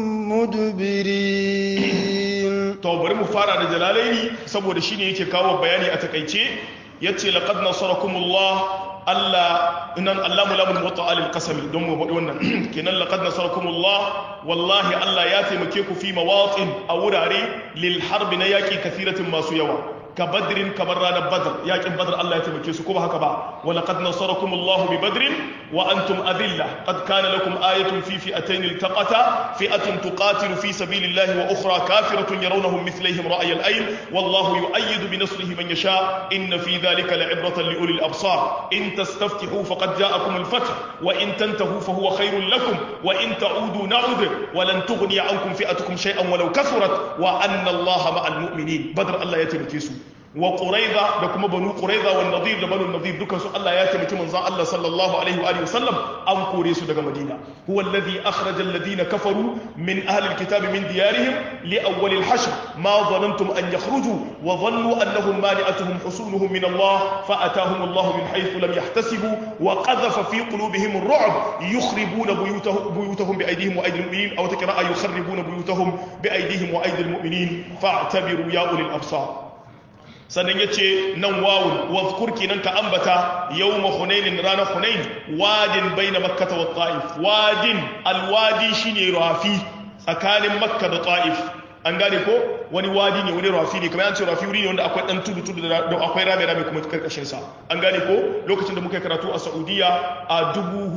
مدبرين.
to bari mu fara da jalalaini saboda shine yake kawo bayani a takeice yace laqad nasarakumullah Allah innan Allah mulamul muwatta lil qasami don mu faɗi wannan kenan laqad nasarakumullah wallahi Allah ya taimake ku fi mawatin a wurare lil harbi na yaki kathiratin masu yawa ka badrin kamar ranar badr yakin badr Allah ya taimake su ko ba haka ba wa laqad nasarakumullah bi badrin wa antum adilla qad kana lakum ayatun fi fi'atayn iltaqata fi'atun tuqatilu fi sabilillahi wa ukhra kafiratun yarawnahum mithlihim ra'y al-ayn wallahu yu'ayyidu bi nasrihi man yasha inna fi dhalika la'ibratan li ulil absar in tastaftihu faqad ja'akum al-fath wa in tantahu fahuwa khayrun lakum wa in ta'udu na'ud wa lan tughni 'ankum fi'atukum shay'an walau kathurat wa anna Allaha ma'al mu'minin badr Allah ya taimake su wa quraiza da kuma banu quraiza wa nadir da banu nadir dukan su Allah ya taimaki manzon Allah sallallahu alaihi wa alihi wasallam an kore su daga Madina huwa alladhi akhraja alladhina kafaru min ahli alkitab min diyarihim li awwal alhashr ma dhanantum an yakhruju wa dhannu annahum mani'atuhum husunuhum min Allah fa atahum Allah min haythu lam yahtasibu wa qadhafa fi qulubihim ar-ru'b yukhribuna buyutahum bi aydihim wa aydi al-mu'minin aw taqra'a yukhribuna buyutahum bi aydihim wa aydi al-mu'minin fa'tabiru ya ulil absar. sannan ya ce nan wawun wazkur kenan ka ambata yawma hunainin ranar hunain wadin baina makkata wa ta'if wadin alwadi shine rafi tsakanin makka da ta'if an gane ko wani wadi ne wani rafi ne kamar an ce rafi wuri ne wanda akwai dan tudu da akwai rame rame kuma karkashin sa an gane ko lokacin da muka karatu a Saudiya a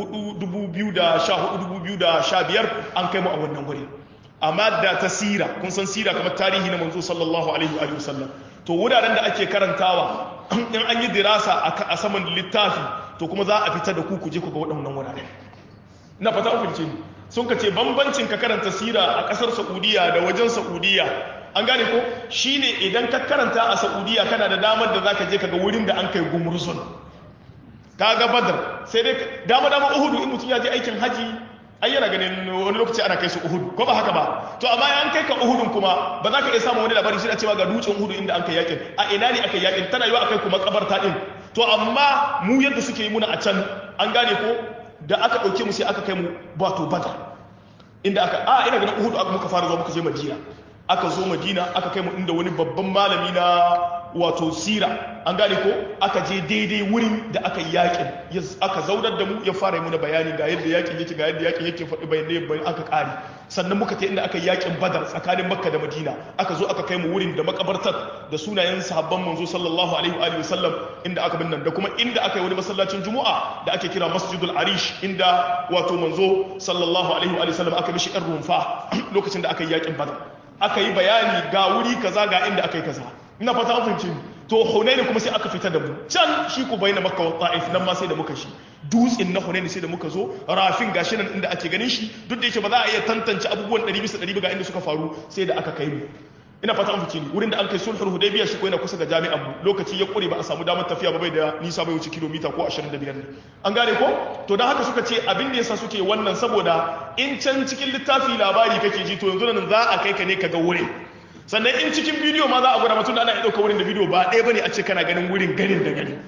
2014-2015 an kai mu a wannan wuri amma da ta sira kun san sira kamar tarihi na manzo sallallahu alaihi wa sallam to wuraren da ake karantawa in an yi dirasa a saman littafi to kuma za a fitar da ku je ku ga waɗannan wurare na fata ukunci sun ka ce bambancin ka karanta sira a ƙasar Saudiya da wajen Saudiya an gane ko shine idan ka karanta a Saudiya kana da damar da zaka je ka ga wurin da an kai gumurzun kaga Badr sai dai dama Uhud in mutum ya je aikin haji ai yana ganin wani lokaci ana kai su Uhud ko ba haka ba to amma an kai ka Uhudun kuma ba za ka iya samun wani labari shi da cewa ga dutsen Uhud inda an kai yakin a ina ne aka yakin tana yiwa akai kuma kabarta din to amma mu yadda suke yi muna a can an gane ko da aka dauke mu sai aka kai mu wato Badr inda aka ina ganin Uhud aka muka fara zuwa muka je Madina aka zo Madina aka kai mu inda wani babban malami na wato sira an gane ko aka je daidai wurin da aka yi yakin aka zaunar da mu ya fara yi muna bayani ga yadda yakin yake faɗi bayan aka ƙari sannan muka ta inda aka yi yakin Badar tsakanin Makka da Madina aka zo aka kai mu wurin da makabartar da sunayen sahabban manzo sallallahu alaihi wa sallam inda aka bin nan da kuma inda aka yi wani masallacin Juma'a da ake kira Masjidul Arish inda wato manzo sallallahu alaihi wa sallam aka mishi ɗan rumfa lokacin da aka yi yakin Badar aka yi bayani ga wuri kaza ga inda aka yi kaza ina fata an fahimci to Hunain kuma sai aka fita da mu can shi ku bayyana Makka wa Ta'if nan ma sai da muka shi dutsen na Hunain sai da muka zo rafin gashi nan inda ake ganin shi duk da yake ba za a iya tantance abubuwan 100% ga inda suka faru sai da aka kai mu ina fata an fahimci wurin da an kai sulhul Hudaybiya shi ko yana kusa da jami'an mu lokaci ya kure ba a samu damar tafiya ba bai da nisa bai wuce kilomita ko 25 ne an gane ko to dan haka suka ce abin da yasa suke wannan saboda in can cikin littafi labari kake ji to yanzu nan za a kai ka ne kaga wurin sannan in cikin bidiyo ma za a gwada mutum da ana iya ɗauka wurin da bidiyo ba ɗaya ba ne a ce kana ganin wurin ganin da gani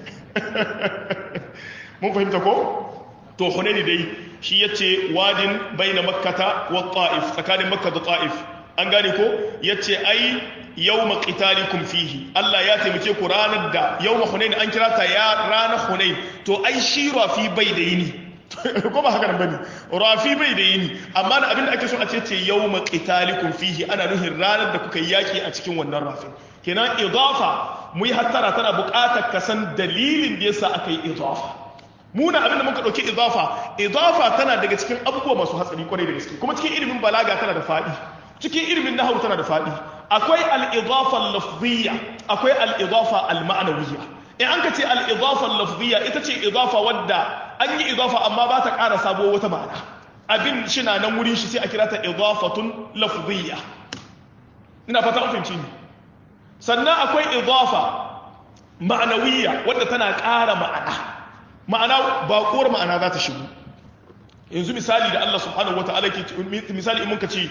mun fahimta ko to Hunaini dai shi ya ce wadin bai na makkata wa ta'if tsakanin makka da ta'if an gane ko ya ce ai yau maƙitalikum fihi Allah ya taimake ku ranar da yau ma Hunaini an kira ta ya ranar Hunaini to ai shi rafi bai da yini ko ba haka nan bane rafi bai da yini amma da abinda ake so a ce yawma qitalikum fihi ana nuhin ranar da kuka yaki a cikin wannan rafi kenan idafa mu yi hattara tana buƙatar ka san dalilin da yasa aka yi idafa mu na abinda muka dauki idafa tana daga cikin abubuwa masu hatsari kwarai da gaske kuma cikin ilimin balaga tana da fadi cikin ilimin nahwu tana da fadi akwai al-idafa al-lafziyya akwai al-idafa al-ma'nawiyya in an ka ce al-idafa al-lafziyya ita ce idafa wadda an yi idafa amma ba ta ƙara sabo wata ma'ana abin shi na nan wurin shi sai a kira ta idafatun lafziyya ina fata an fahimci ni sannan akwai idafa ma'anawiyya wadda tana ƙara ma'ana baƙuwar ma'ana za ta shigo. yanzu misali da Allah subhanahu wata'ala ke misali in muka ce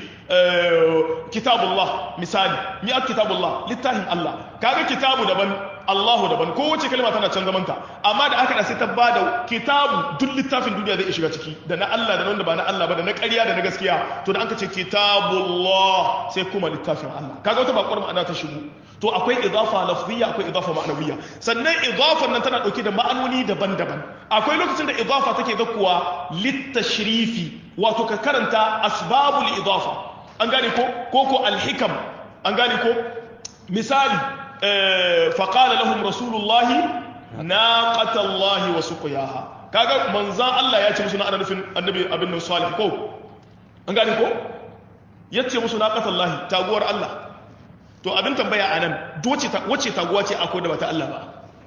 kitabullah misali mi ak kitabullah littafin Allah kaga kitabu daban Allahu daban kowace kalma tana can zamanta amma da aka da sai ta bada kitabu duk littafin duniya zai shiga ciki da na Allah da wanda ba na Allah ba da na ƙarya da na gaskiya to da an ka ce kitabullah sai kuma littafin Allah kaga wata bakwar ma'ana ta shigo to akwai idafa lafziyya akwai idafa ma'anawiyya sannan idafan nan tana dauke da ma'anoni daban-daban akwai lokacin da idafa take zakkuwa litashrifi wato ka karanta asbabul idafa an gane ko alhikam an gane ko misali faqala lahum rasulullahi naqatallahi wa suqiyaha kaga manzan Allah ya ce musu na ana nufin annabi abin nan salih ko an gane ko yace musu naqatallahi taguwar Allah to abin tambaya anan wacce taguwa ce akwai da bata Allah ba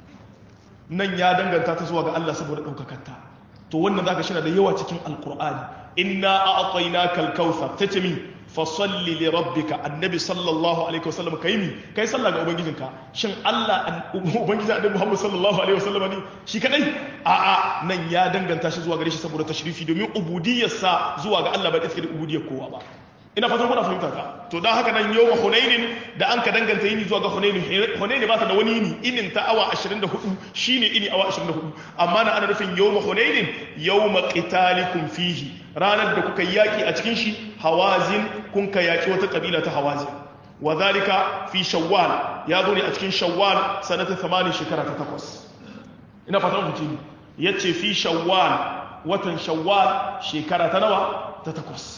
nan ya danganta ta zuwa ga Allah saboda daukakarta to wannan zaka shi da yawa cikin alqur'ani inna a'tainaka al-kautsar tace mi fasalli li rabbika annabi sallallahu alaihi wasallam kai sallah ga ubangijinka shin Allah ubangijin annabi Muhammad sallallahu alaihi wasallam ne shi kadai a'a nan ya danganta shi zuwa gare shi saboda tashrifi domin ubudiyyarsa zuwa ga Allah ba take da ubudiyyar kowa ba ina fatan kuna fahimta ka to dan haka nan yawma hunainin da an ka danganta yini zuwa ga hunaini ba ta da wani yini inin ta awa 24 shine ini awa 24 amma na ana nufin yawma hunainin yawma qitalikum fihi ranar da kuka yaki a cikin shi hawazin kun ka yaki wata kabila ta hawazin wa zalika fi shawwal ya zo ne a cikin shawwal sanata 8 shekara ta 8 ina fatan ku ji yace fi shawwal watan shawwal shekara ta nawa ta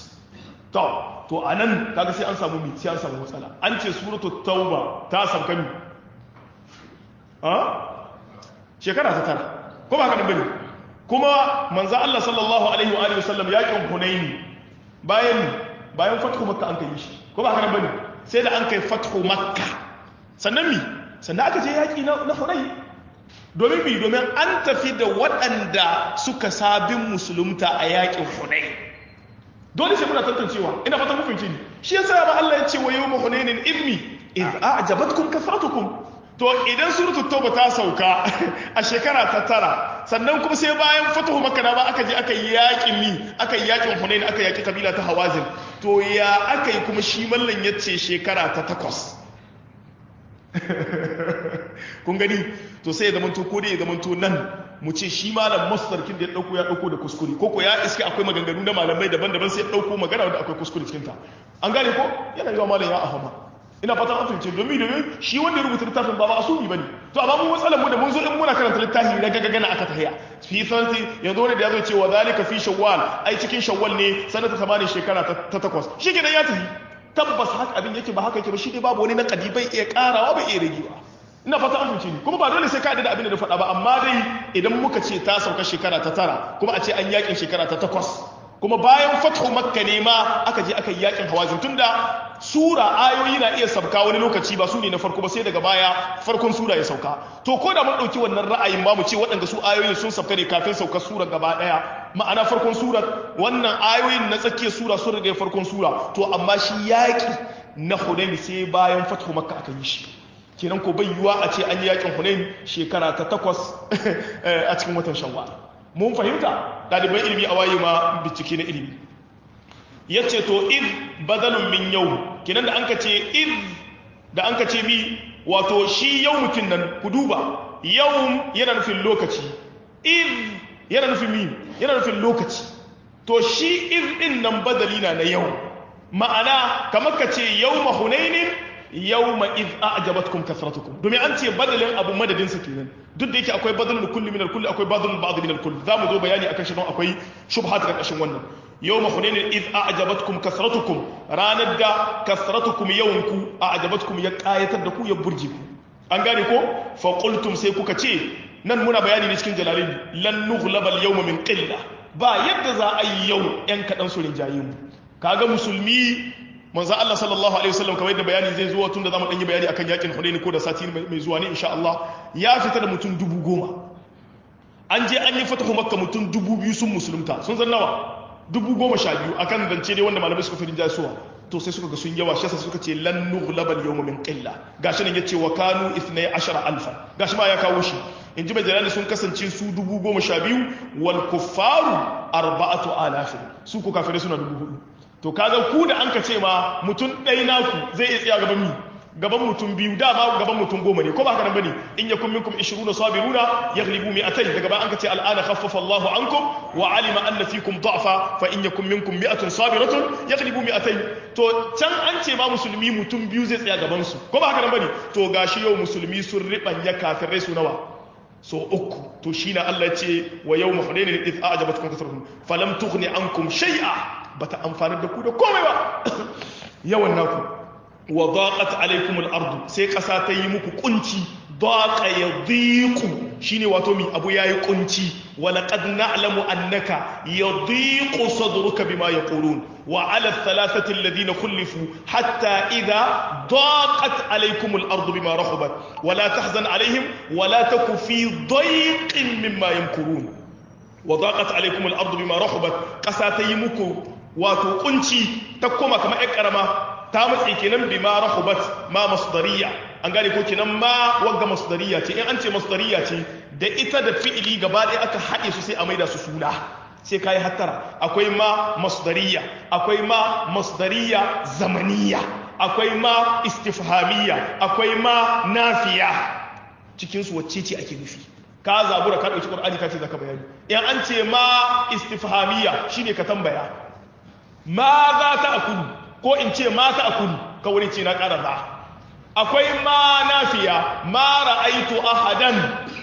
8 to a nan kaga sai an samu sai an samu matsala an ce suratul tauba ta sauka mi shekara ta 9 ko ba ka bane kuma manzo Allah sallallahu alaihi wa alihi wasallam yakin hunaini bayan fathu makka an kai shi ko ba ka bane sai da an kai fathu makka sannan aka je yaki na hunaini domin an tafi da waɗanda suka sabin musulunta a yakin hunaini dole sai muna tantancewa ina fatan kun ni shi yasa ba Allah ya ce wa yawma hunainin idmi iz a'jabatkum kasratukum to idan suratul tauba ta sauka a shekara ta 9 sannan kuma sai bayan fatuhu makka ba aka je aka yi yakin hunain aka yaki kabila ta hawazin to ya aka yi kuma shi mallan yace shekara ta 8 kun gani to sai ya zamanto ko dai ya zamanto nan mu ce shi malam masdarkin da ya dauko da kuskure ko ya iske akwai maganganu na malamai daban-daban sai ya dauko magana wanda akwai kuskure cikin ta an gane ko yana yiwa malam ya ahama ina fatan an fahimce domin shi wanda ya rubuta littafin ba asumi bane to amma mun matsalar mu da mun zo in muna karanta littafi na gagagana aka tahiya fi santi yanzu wanda da yazo ce wa zalika fi shawwal ai cikin shawwal ne sanata 8 shekara ta 8 shi kenan ya tafi tabbas haka abin yake ba haka yake ba shi dai babu wani nakadi bai iya karawa bai iya ragewa ina fata an fahimci ni kuma ba dole sai ka da abin da na faɗa ba amma dai idan muka ce ta sauka shekara ta 9 kuma a ce an yakin shekara ta 8 kuma bayan fathu makka ne ma aka je aka yi yakin hawazin tunda sura ayoyi na iya sauka wani lokaci ba su ne na farko ba sai daga baya farkon sura ya sauka to ko da mun dauki wannan ra'ayin ba mu ce waɗanda su ayoyin sun sauka ne kafin saukar sura gaba daya ma'ana farkon sura wannan ayoyin na tsakiyar sura sun riga farkon sura to amma shi yaki na Hunain sai bayan fathu makka aka yi shi kenan ko bai yiwa a ce an yi yakin Hunain shekara ta 8 a cikin watan Shawwal mun fahimta ɗaliban ilimi a waye ma bincike na ilimi ya ce to iz badalun min yau kenan da an ka ce mi wato shi yau mutum nan ku duba yau yana nufin lokaci iz yana nufin mi yana nufin lokaci to shi iz din nan badali na yau ma'ana kamar ka ce yau ma hunainin yawma iz a'jabatkum kasratukum domin an ce badalin abu madadin sa kenan duk da yake akwai badalul kulli min al-kulli akwai badalul ba'd min al-kulli zamu zo bayani akan shi don akwai shubhat ga kashin wannan yawma hunain iz a'jabatkum kasratukum ranar da kasratukum yawanku a'jabatkum ya qayatar da ku ya burji ku an gane ko fa qultum sai kuka ce nan muna bayani ne cikin jalalin lan nughlaba al-yawma min qilla ba yadda za a yi yau yan kadan su rinjaye mu kaga musulmi manzo Allah sallallahu alaihi wasallam kamar yadda bayani zai zo tun da zamu dan yi bayani akan yakin Hunain ko da sati mai zuwa ne insha Allah ya fita da mutum 10,000 an je an yi fatahu makka mutum 2,000 sun musulunta sun zan nawa 12,000 akan zance dai wanda malamai suka fi rinjaye suwa to sai suka ga sun yawa shi suka ce lan nughlabal yawma min qilla gashi nan yace wa kanu 12000 gashi ma ya kawo shi inji mai jalali sun kasance su 12000 wal kuffaru 4000 su ku kafirai suna 4000 to kaga ku da an ka ce ma mutum ɗaya naku zai iya tsaya gaban mi gaban mutum biyu dama gaban mutum 10 ne ko ba haka nan bane in yakum minkum 20 sabiruna yaghlibu 200 daga ba an ka ce al'ana khaffafa Allahu ankum wa alima anna fikum da'fa fa in yakum minkum 100 sabiratun yaghlibu 200 to can an ce ma musulmi mutum biyu zai tsaya gaban su ko ba haka nan bane to gashi yau musulmi sun ribanya kafirai su nawa so uku to shine Allah ya ce wa yawma hunain idh a'jabatkum kasratukum falam tughni ankum shay'a bata amfanar da ku da komai ba yawan naku wa daqat alaykum al-ard sai kasa ta yi muku kunci daqa yadiqu shine wato mi abu yayi kunci wa laqad na'lamu annaka yadiqu sadruka bima yaqulun wa 'ala ath-thalathati alladhina khulifu hatta idha daqat alaykum al-ard bima rahabat wa la tahzan alayhim wa la taku fi dayqin mimma yamkurun wa daqat alaykum al-ard bima rahabat kasa ta yi muku wato kunci ta koma kamar ƴan karama ta matsi kenan bima rahubat ma masdariya an gane ko kenan ma wagga masdariya ce in an ce masdariya ce da ita da fi'ili gaba ɗaya aka haɗe su sai a maida su suna sai kai hattara akwai ma masdariya akwai ma masdariya zamaniya akwai ma istifhamiyya akwai ma nafiya cikin su wacce ce ake nufi ka zabura ka dauki qur'ani ka ce zaka bayani in an ce ma istifhamiyya shine ka tambaya ma za ta akulu ko in ce ma ta akulu ka wuri ce na ƙara za akwai ma nafiya ma ra'aitu ahadan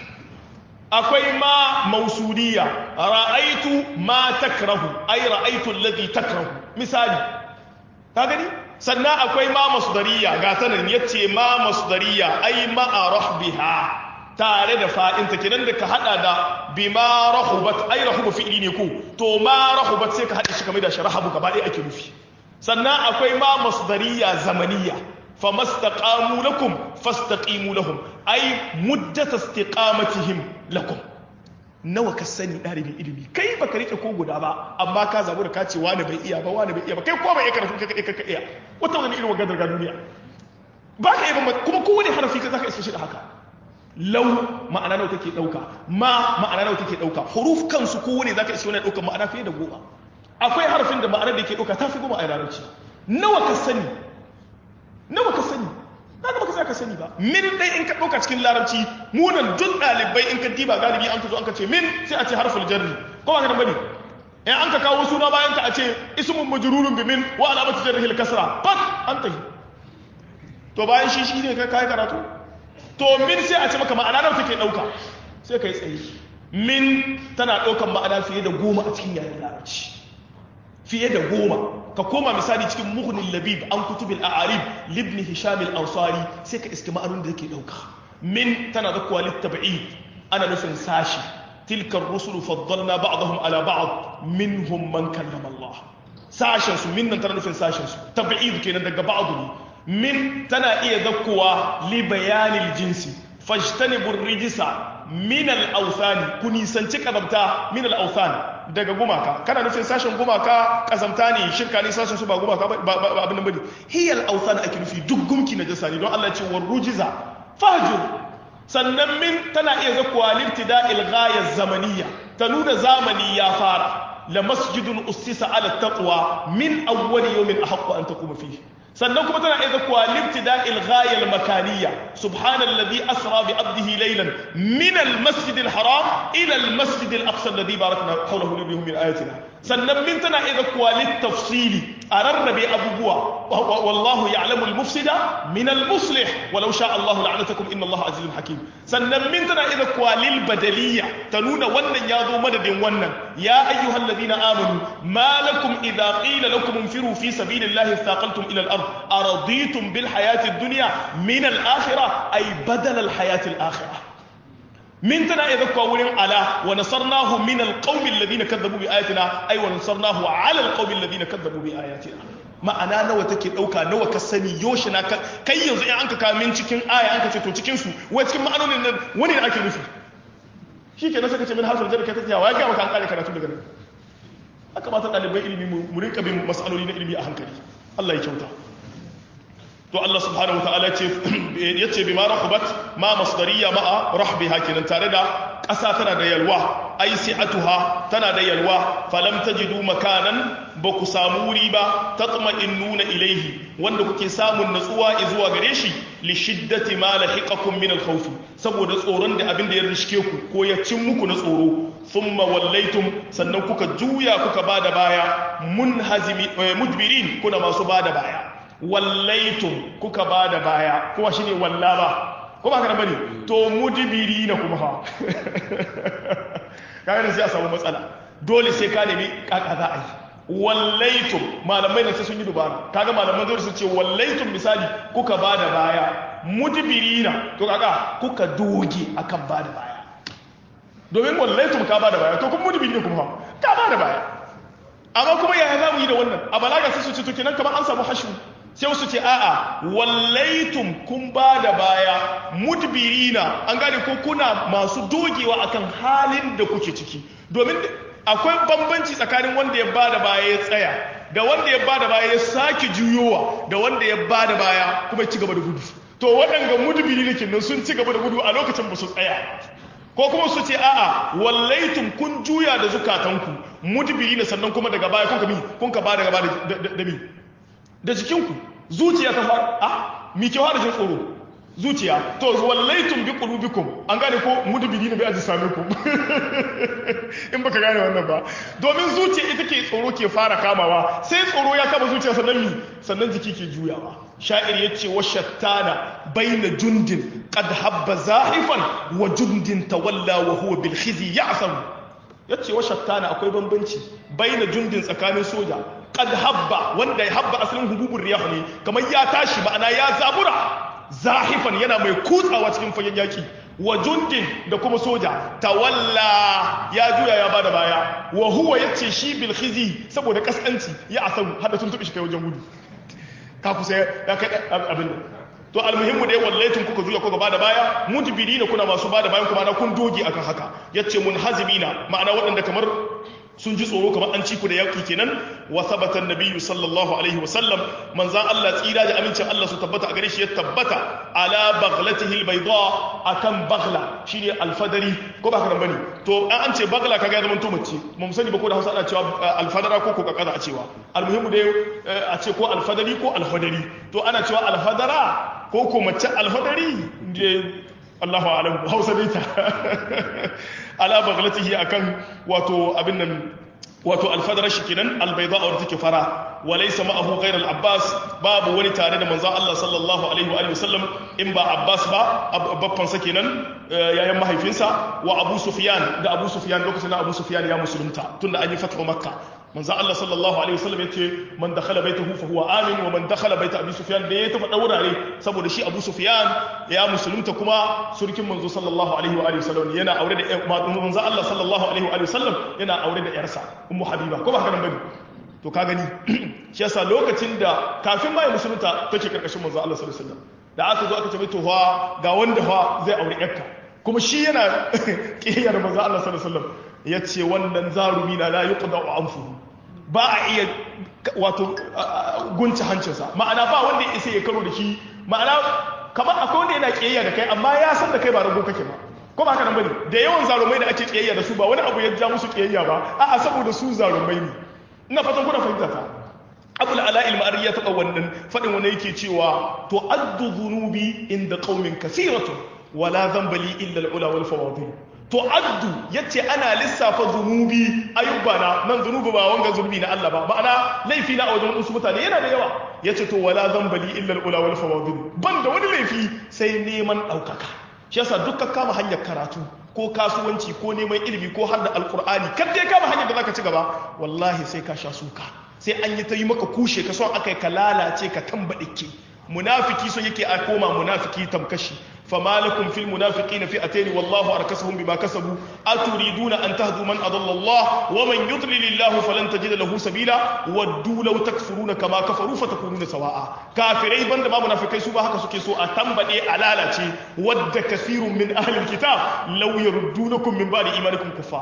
akwai ma mausuliya ra'aitu ma takrahu ai ra'aitu alladhi takrahu misali ka gani sannan akwai ma masdariya ga tanan yace ma masdariya ai ma rahbiha tare da fa'inta kenan da ka hada da bima rahubat ai rahubu fi'li ne ko to ma rahubat sai ka hada shi kamar da shi rahabu gaba ɗaya ake nufi sannan akwai ma masdariya zamaniya famastaqamu lakum fastaqimu lahum ai muddat istiqamatihim lakum nawa ka sani dalibin ilimi kai baka rike ko guda ba amma ka zabu da ka ce wani bai iya ba wani bai iya ba kai ko bai iya karatu kai iya wata wani irin wagadar ga duniya baka iya kuma kowane harafi ka zaka isa shi da haka law ma'ana nawa take dauka ma ma'ana nawa take dauka huruf kansu kowane zaka isa wannan dauka ma'ana fiye da goma akwai harfin da ma'anar da yake dauka tafi goma a larabci nawa ka sani na gaba ka sai ka sani ba min dai in ka dauka cikin larabci munan duk dalibai in ka diba galibi an ka zo an ka ce min sai a ce harful jarri ko ba ka bane in an ka kawo suna bayan ka a ce ismun majrurun bi min wa alamatu jarrihi al-kasra fat an tahi to bayan shi ne kai karatu to min sai a ce maka ma'ana nawa take dauka sai kai tsaye min tana daukan ma'ana fiye da goma a cikin yaren larabci fiye da goma ka koma misali cikin mughni labib an kutubil a'arib libni hisham al-ansari sai ka iska ma'anun da yake dauka min tana da kwalit tab'id ana nufin sashi tilka ar-rusulu faddalna ba'dahum ala ba'd minhum man kallama Allah sashin su min nan tana nufin sashin su tab'id kenan daga ba'd min tana iya zakkuwa li bayanil jinsi fajtanibur rijsa min al-awthan ku nisanci kazamta min al-awthan daga gumaka kana nufin sashen gumaka kazamta ne shirka ne sashen su ba gumaka ba abin da bane hiyal awthan ake nufi duk gumki na jasa ne don Allah ya ce war rujiza fahjur sannan min tana iya zakkuwa libtida'il ghaya zamaniyya ta nuna zamani ya fara la masjidun ussisa ala taqwa min awwal yawmin ahqqu an taquma fihi sannan kuma tana iya kuwa libtida'il ghaya al-makaniyya subhanalladhi asra bi 'abdihi laylan min al-masjid al-haram ila al-masjid al-aqsa alladhi barakna hawlahu liyurihim min ayatina sannan min tana iya kuwa lit-tafsili ararrabi abubuwa wallahu ya'lamu al-mufsida min al-muslih walau sha'a Allah la'anatakum inna Allah azizun hakim sannan min tana iya kuwa lil-badaliyya tanuna wannan yazo madadin wannan ya ayyuhalladhina amanu ma lakum idha qila lakum infiru fi sabilillahi thaqaltum ila al-ard أرضيتم بالحياة الدنيا من الآخرة أي بدل الحياة الآخرة من تنا إذا قولين على ونصرناه من القوم الذين كذبوا بآياتنا أي ونصرناه على القوم الذين كذبوا بآياتنا ما أنا نوى تكي أوكا نوى كسني يوشنا كي يوزي عنك كامين تكين آية عنك تتو تكين سو ويتكين ما أنو ونين أكي نفي شيء كنا سكت من حرف الجر كتتيا ويجا وكان قال كنا تقول لنا أكما تقال لبي إلمي مريكا بمسألولين إلمي أهنكلي Allah ya kyauta to Allah subhanahu wataala yace bima rahubat ma masdariya ma'a rahbiha kenan tare da ƙasa tana da yalwa ai si'atuha tana da yalwa falam tajidu makanan ba ku samu wuri ba tatma'innuna ilaihi wanda kuke samun natsuwa zuwa gare shi li shiddati ma lahiqakum min al-khawf saboda tsoron da abin da ya rishke ku ko ya cin muku na tsoro thumma wallaitum sannan kuka juya kuka bada baya munhazimi mudbirin kuna masu bada baya wallaitum kuka bada baya kuma shine wallaba ko ba ka bane to mudbiri na kuma fa kaga sai a samu matsala dole sai ka nemi kaka za a yi wallaitum malamai da sai sun yi dubara kaga malaman zai sun ce wallaitum misali kuka bada baya mudbirina to kaga kuka doge akan bada baya domin wallaitum ka bada baya to kuma mudbiri ne kuma ka bada baya amma kuma yaya za mu yi da wannan a balaga sai su ce to kenan kamar an samu hashu sai wasu ce a'a wallaitum kun ba da baya mudbirina an gane ko kuna masu dogewa akan halin da kuke ciki domin akwai bambanci tsakanin wanda ya ba da baya ya tsaya da wanda ya ba da baya ya sake juyowa da wanda ya ba da baya kuma ya ci gaba da gudu to waɗanga mudbiri ne kenan sun ci gaba da gudu a lokacin ba su tsaya ko kuma su ce a'a wallaitum kun juya da zukatanku mudbirina sannan kuma daga baya kun ka ba da gaba da mi da jikinku zuciya ta fara mi ke fara jin tsoro zuciya to wallaitum bi qulubikum an gane ko mudbirina bi ajsamikum in baka gane wannan ba domin zuciya ita ke tsoro ke fara kamawa sai tsoro ya kama zuciya sannan jiki ke juyawa sha'ir yace wa shattana baina jundin qad habba zahifan wa jundin tawalla wa huwa bil khizi ya'sam yace wa shattana akwai bambanci baina jundin tsakanin soja qad habba wanda ya habba asalin hububur riyah ne kamar ya tashi ma'ana ya zabura zahifan yana mai kutsawa cikin fagen yaki wa jundin da kuma soja tawalla ya juya ya bada baya wa huwa yace shi bil khizi saboda kaskanci ya asabu hada tun tubi shi kai wajen gudu ka kusa ya kai abin to almuhimmu dai wallaitum kuka juya kuka bada baya mudbirina kuna masu bada bayan kuma na kun doge akan haka yace munhazimina ma'ana waɗanda kamar sun ji tsoro kamar an ciku da yaki kenan wa thabata an-nabiyyu sallallahu alaihi wa sallam manzan Allah tsira da amincin Allah su tabbata a gare shi ya tabbata ala baghlatihi al-bayda akan baghla shine al-fadari ko ba haka bane to an ce baghla kaga ya zama to mace mun sani ba ko da Hausa ana cewa al-fadara ko ko kaza a cewa almuhimu dai a ce ko al-fadari ko al-fadari to ana cewa al-fadara ko ko mace al-fadari Allahu a'lam Hausa dai ta ala baghlatihi akan wato abin nan wato alfadara shi kenan albayda wa take fara walaysa ma'ahu ghayr al-abbas babu wani tare da manzo Allah sallallahu alaihi wa alihi wasallam in ba abbas ba babban sa kenan yayan mahaifinsa wa abu sufyan da abu sufyan lokacin da abu sufyan ya musulunta tunda an yi fathu makka manzo Allah sallallahu alaihi wasallam yace man dakhala baytahu fa huwa amin wa man dakhala bayta abi sufyan da ya tafi daurare saboda shi abu sufyan ya musulunta kuma surkin manzo sallallahu alaihi wa alihi wasallam yana aure da manzo Allah sallallahu alaihi wa alihi wasallam yana aure da yarsa ummu habiba ko ba haka nan bane to ka gani shi yasa lokacin da kafin mai musulunta take karkashin manzo Allah sallallahu alaihi wasallam da aka zo aka ce to fa ga wanda fa zai aure yarka kuma shi yana kiyar manzo Allah sallallahu alaihi wasallam yace wannan zarumi na la yuqda anfuhu ba a iya wato gunci hancinsa ma'ana ba wanda ya isa ya karo da shi ma'ana kamar akwai wanda yana kiyayya da kai amma ya san da kai ba rago kake ba ko ba haka nan bane da yawan zarumai da ake kiyayya da su ba wani abu ya ja musu kiyayya ba a'a saboda su zarumai ne ina fatan kuna fahimta ta abul ala'il ma'ari ya taɓa wannan faɗin wani yake cewa to addu zunubi inda qaumin kasiratun wala dhanbali illa al-ula wal fawadil to addu yace ana lissafa zunubi ayyubana nan zunubi ba wanga zunubi na Allah ba ma'ana laifi na a wajen wasu mutane yana da yawa yace to wala dhanbali illa al-ula wal fawadil ban da wani laifi sai neman daukaka shi yasa dukkan kama hanyar karatu ko kasuwanci ko neman ilimi ko har da alqur'ani kar dai kama hanyar da zaka ci gaba wallahi sai ka sha suka sai an yi ta yi maka kushe ka son akai ka lalace ka tambadike munafiki so yake a koma munafiki tamkashi فما لكم في المنافقين فئتين والله أركسهم بما كسبوا أتريدون أن تهدوا من أضل الله ومن يضلل الله فلن تجد له سبيلا ودوا لو تكفرون كما كفروا فتكونون سواء كافرين بند ما منافقين سوى هكا سكي سوء تنبدي علالة ود كثير من أهل الكتاب لو يردونكم من بعد إيمانكم كفارا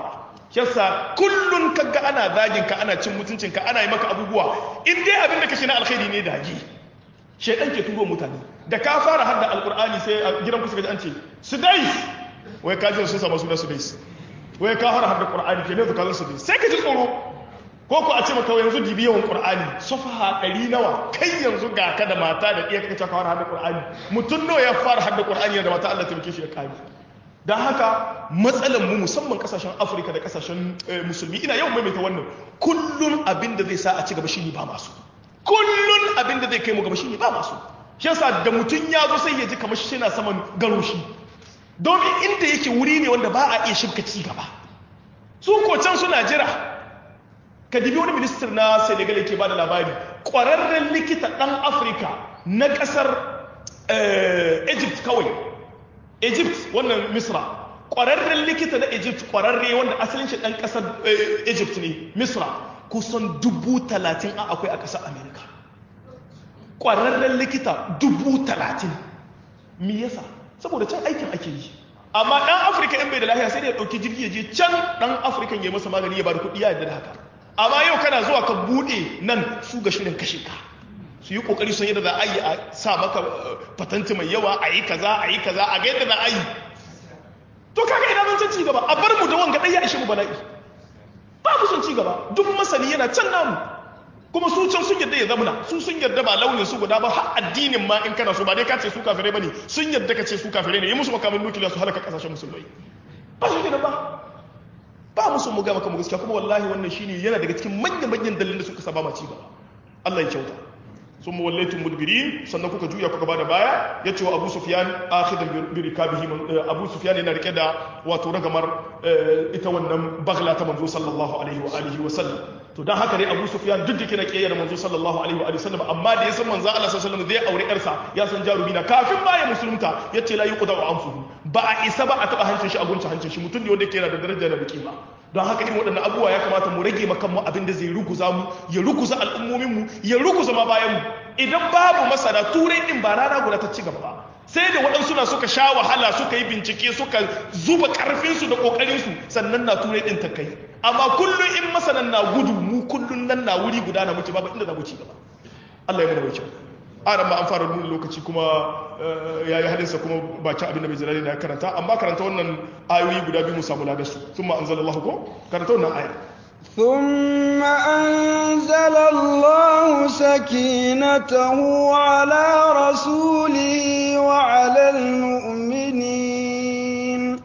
yasa kullun kaga ana zagin ka ana cin mutuncin ka ana yi maka abubuwa in dai abin da kashe na alkhairi ne da haji shedan ke turo mutane da ka fara hadda alqur'ani sai a gidan ku suka ji an ce sudais wai ka ji sun sama sunan sudais wai ka fara hadda qur'ani ke ne ka zan sudais sai ka ji tsoro ko ku a ce maka yanzu dibi yawan qur'ani safaha 100 nawa kai yanzu ga ka da mata da iya kace ka fara hadda qur'ani mutun nawa ya fara hadda qur'ani da mata Allah ta rike shi ya kai dan haka matsalan mu musamman kasashen Afirka da kasashen musulmi ina yawan maimaita wannan kullun abin da zai sa a ci gaba shine ba masu kullun abin da zai kai mu gaba shine ba masu shi yasa da mutun ya zo sai ya ji kamar shi yana saman garoshi domin inda yake wuri ne wanda ba a iya shirka ci gaba su ko can suna jira ka dibi wani minister na Senegal yake ba da labari ƙwararren likita ɗan Afirka na ƙasar Egypt kawai Egypt wannan Misra ƙwararren likita na Egypt ƙwararre wanda asalin shi ɗan ƙasar Egypt ne Misra kusan 30,000 akwai a ƙasar Amerika ƙwararren likita 30,000 me yasa saboda can aikin ake yi amma ɗan Afirka in bai da lafiya sai da ya ɗauki jirgi ya je can ɗan Afirka ya masa magani ya ba da kuɗi ya yadda da haka amma yau kana zuwa ka bude nan su ga shirin kashe ka su yi kokari sun yadda za a yi a sa maka patanti mai yawa a yi kaza a ga yadda za a yi to kaga ina zan ci gaba a bar mu da wanga ɗaya ya ishe mu bala'i ba mu son ci gaba duk masani yana can namu kuma su can sun yarda ya zamana su sun yarda ba launin su guda ba har addinin ma in kana so ba dai ka ce su kafirai bane sun yarda ka ce su kafirai ne yi musu makamin nukiliya su halaka kasashen musulmai ba su kenan ba musu mu ga maka mu gaskiya kuma wallahi wannan shine yana daga cikin manyan dalilin da suka saba ma ci gaba Allah ya kyauta sun mawallaitum mudbirin sannan kuka juya kuka bada baya yace wa Abu Sufyan akhidan bi rikabihi Abu Sufyan yana rike da wato ragamar ita wannan bagla ta manzo sallallahu alaihi wa alihi wa sallam to dan haka dai Abu Sufyan duk da kina kiyaye manzo sallallahu alaihi wa alihi wa sallam amma da yasan manzo Allah sallallahu alaihi wa sallam zai aure yarsa ya san jarumi na kafin ma ya musulunta yace la yuqda wa anfuhu ba a isa ba a taba hancin shi a gunta hancin shi mutum ne wanda yake yana da daraja da kima don haka irin waɗannan abubuwa ya kamata mu rage makan mu abin da zai ruguza mu ya ruguza al'ummomin mu ya ruguza ma bayan mu idan babu masana turai din ba rana guda ta ci gaba ba sai da waɗansu na suka sha wahala suka yi bincike suka zuba ƙarfinsu da ƙoƙarinsu sannan na turai din ta kai amma kullum in masanan na gudu mu kullum nan na wuri guda na muke babu inda za mu ci gaba Allah ya mana mai kyau aran ma an fara nuna lokaci kuma ya yi halinsa kuma bakin abin da bai jirali na karanta amma karanta wannan ayoyi guda biyu mu samu ladarsu sun ma an zala Allah ko karanta wannan aya
ثم أنزل الله سكينته على رسوله وعلى المؤمنين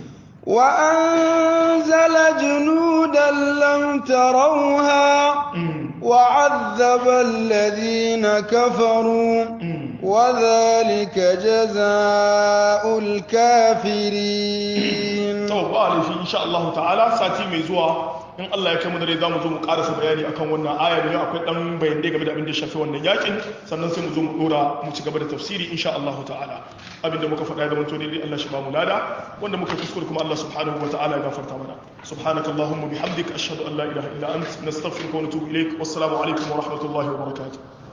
وأنزل جنودا لم تروها وعذب الذين كفروا وذلك جزاء الكافرين
to in sha Allah ta'ala sati mai zuwa in Allah ya kai mu dare zamu zo mu karasa bayani akan wannan aya da akwai dan bayanai game da abin da shafi wannan yakin sannan sai mu zo mu dora mu ci gaba da tafsiri insha Allah ta'ala abinda muka faɗa da manto ne Allah shi ba mu lada wanda muka kuskure kuma Allah subhanahu wa ta'ala ya gafarta mana subhanakallahumma bihamdika ashhadu an la ilaha illa anta nastaghfiruka wa natubu ilaik wassalamu alaikum wa rahmatullahi wa barakatuh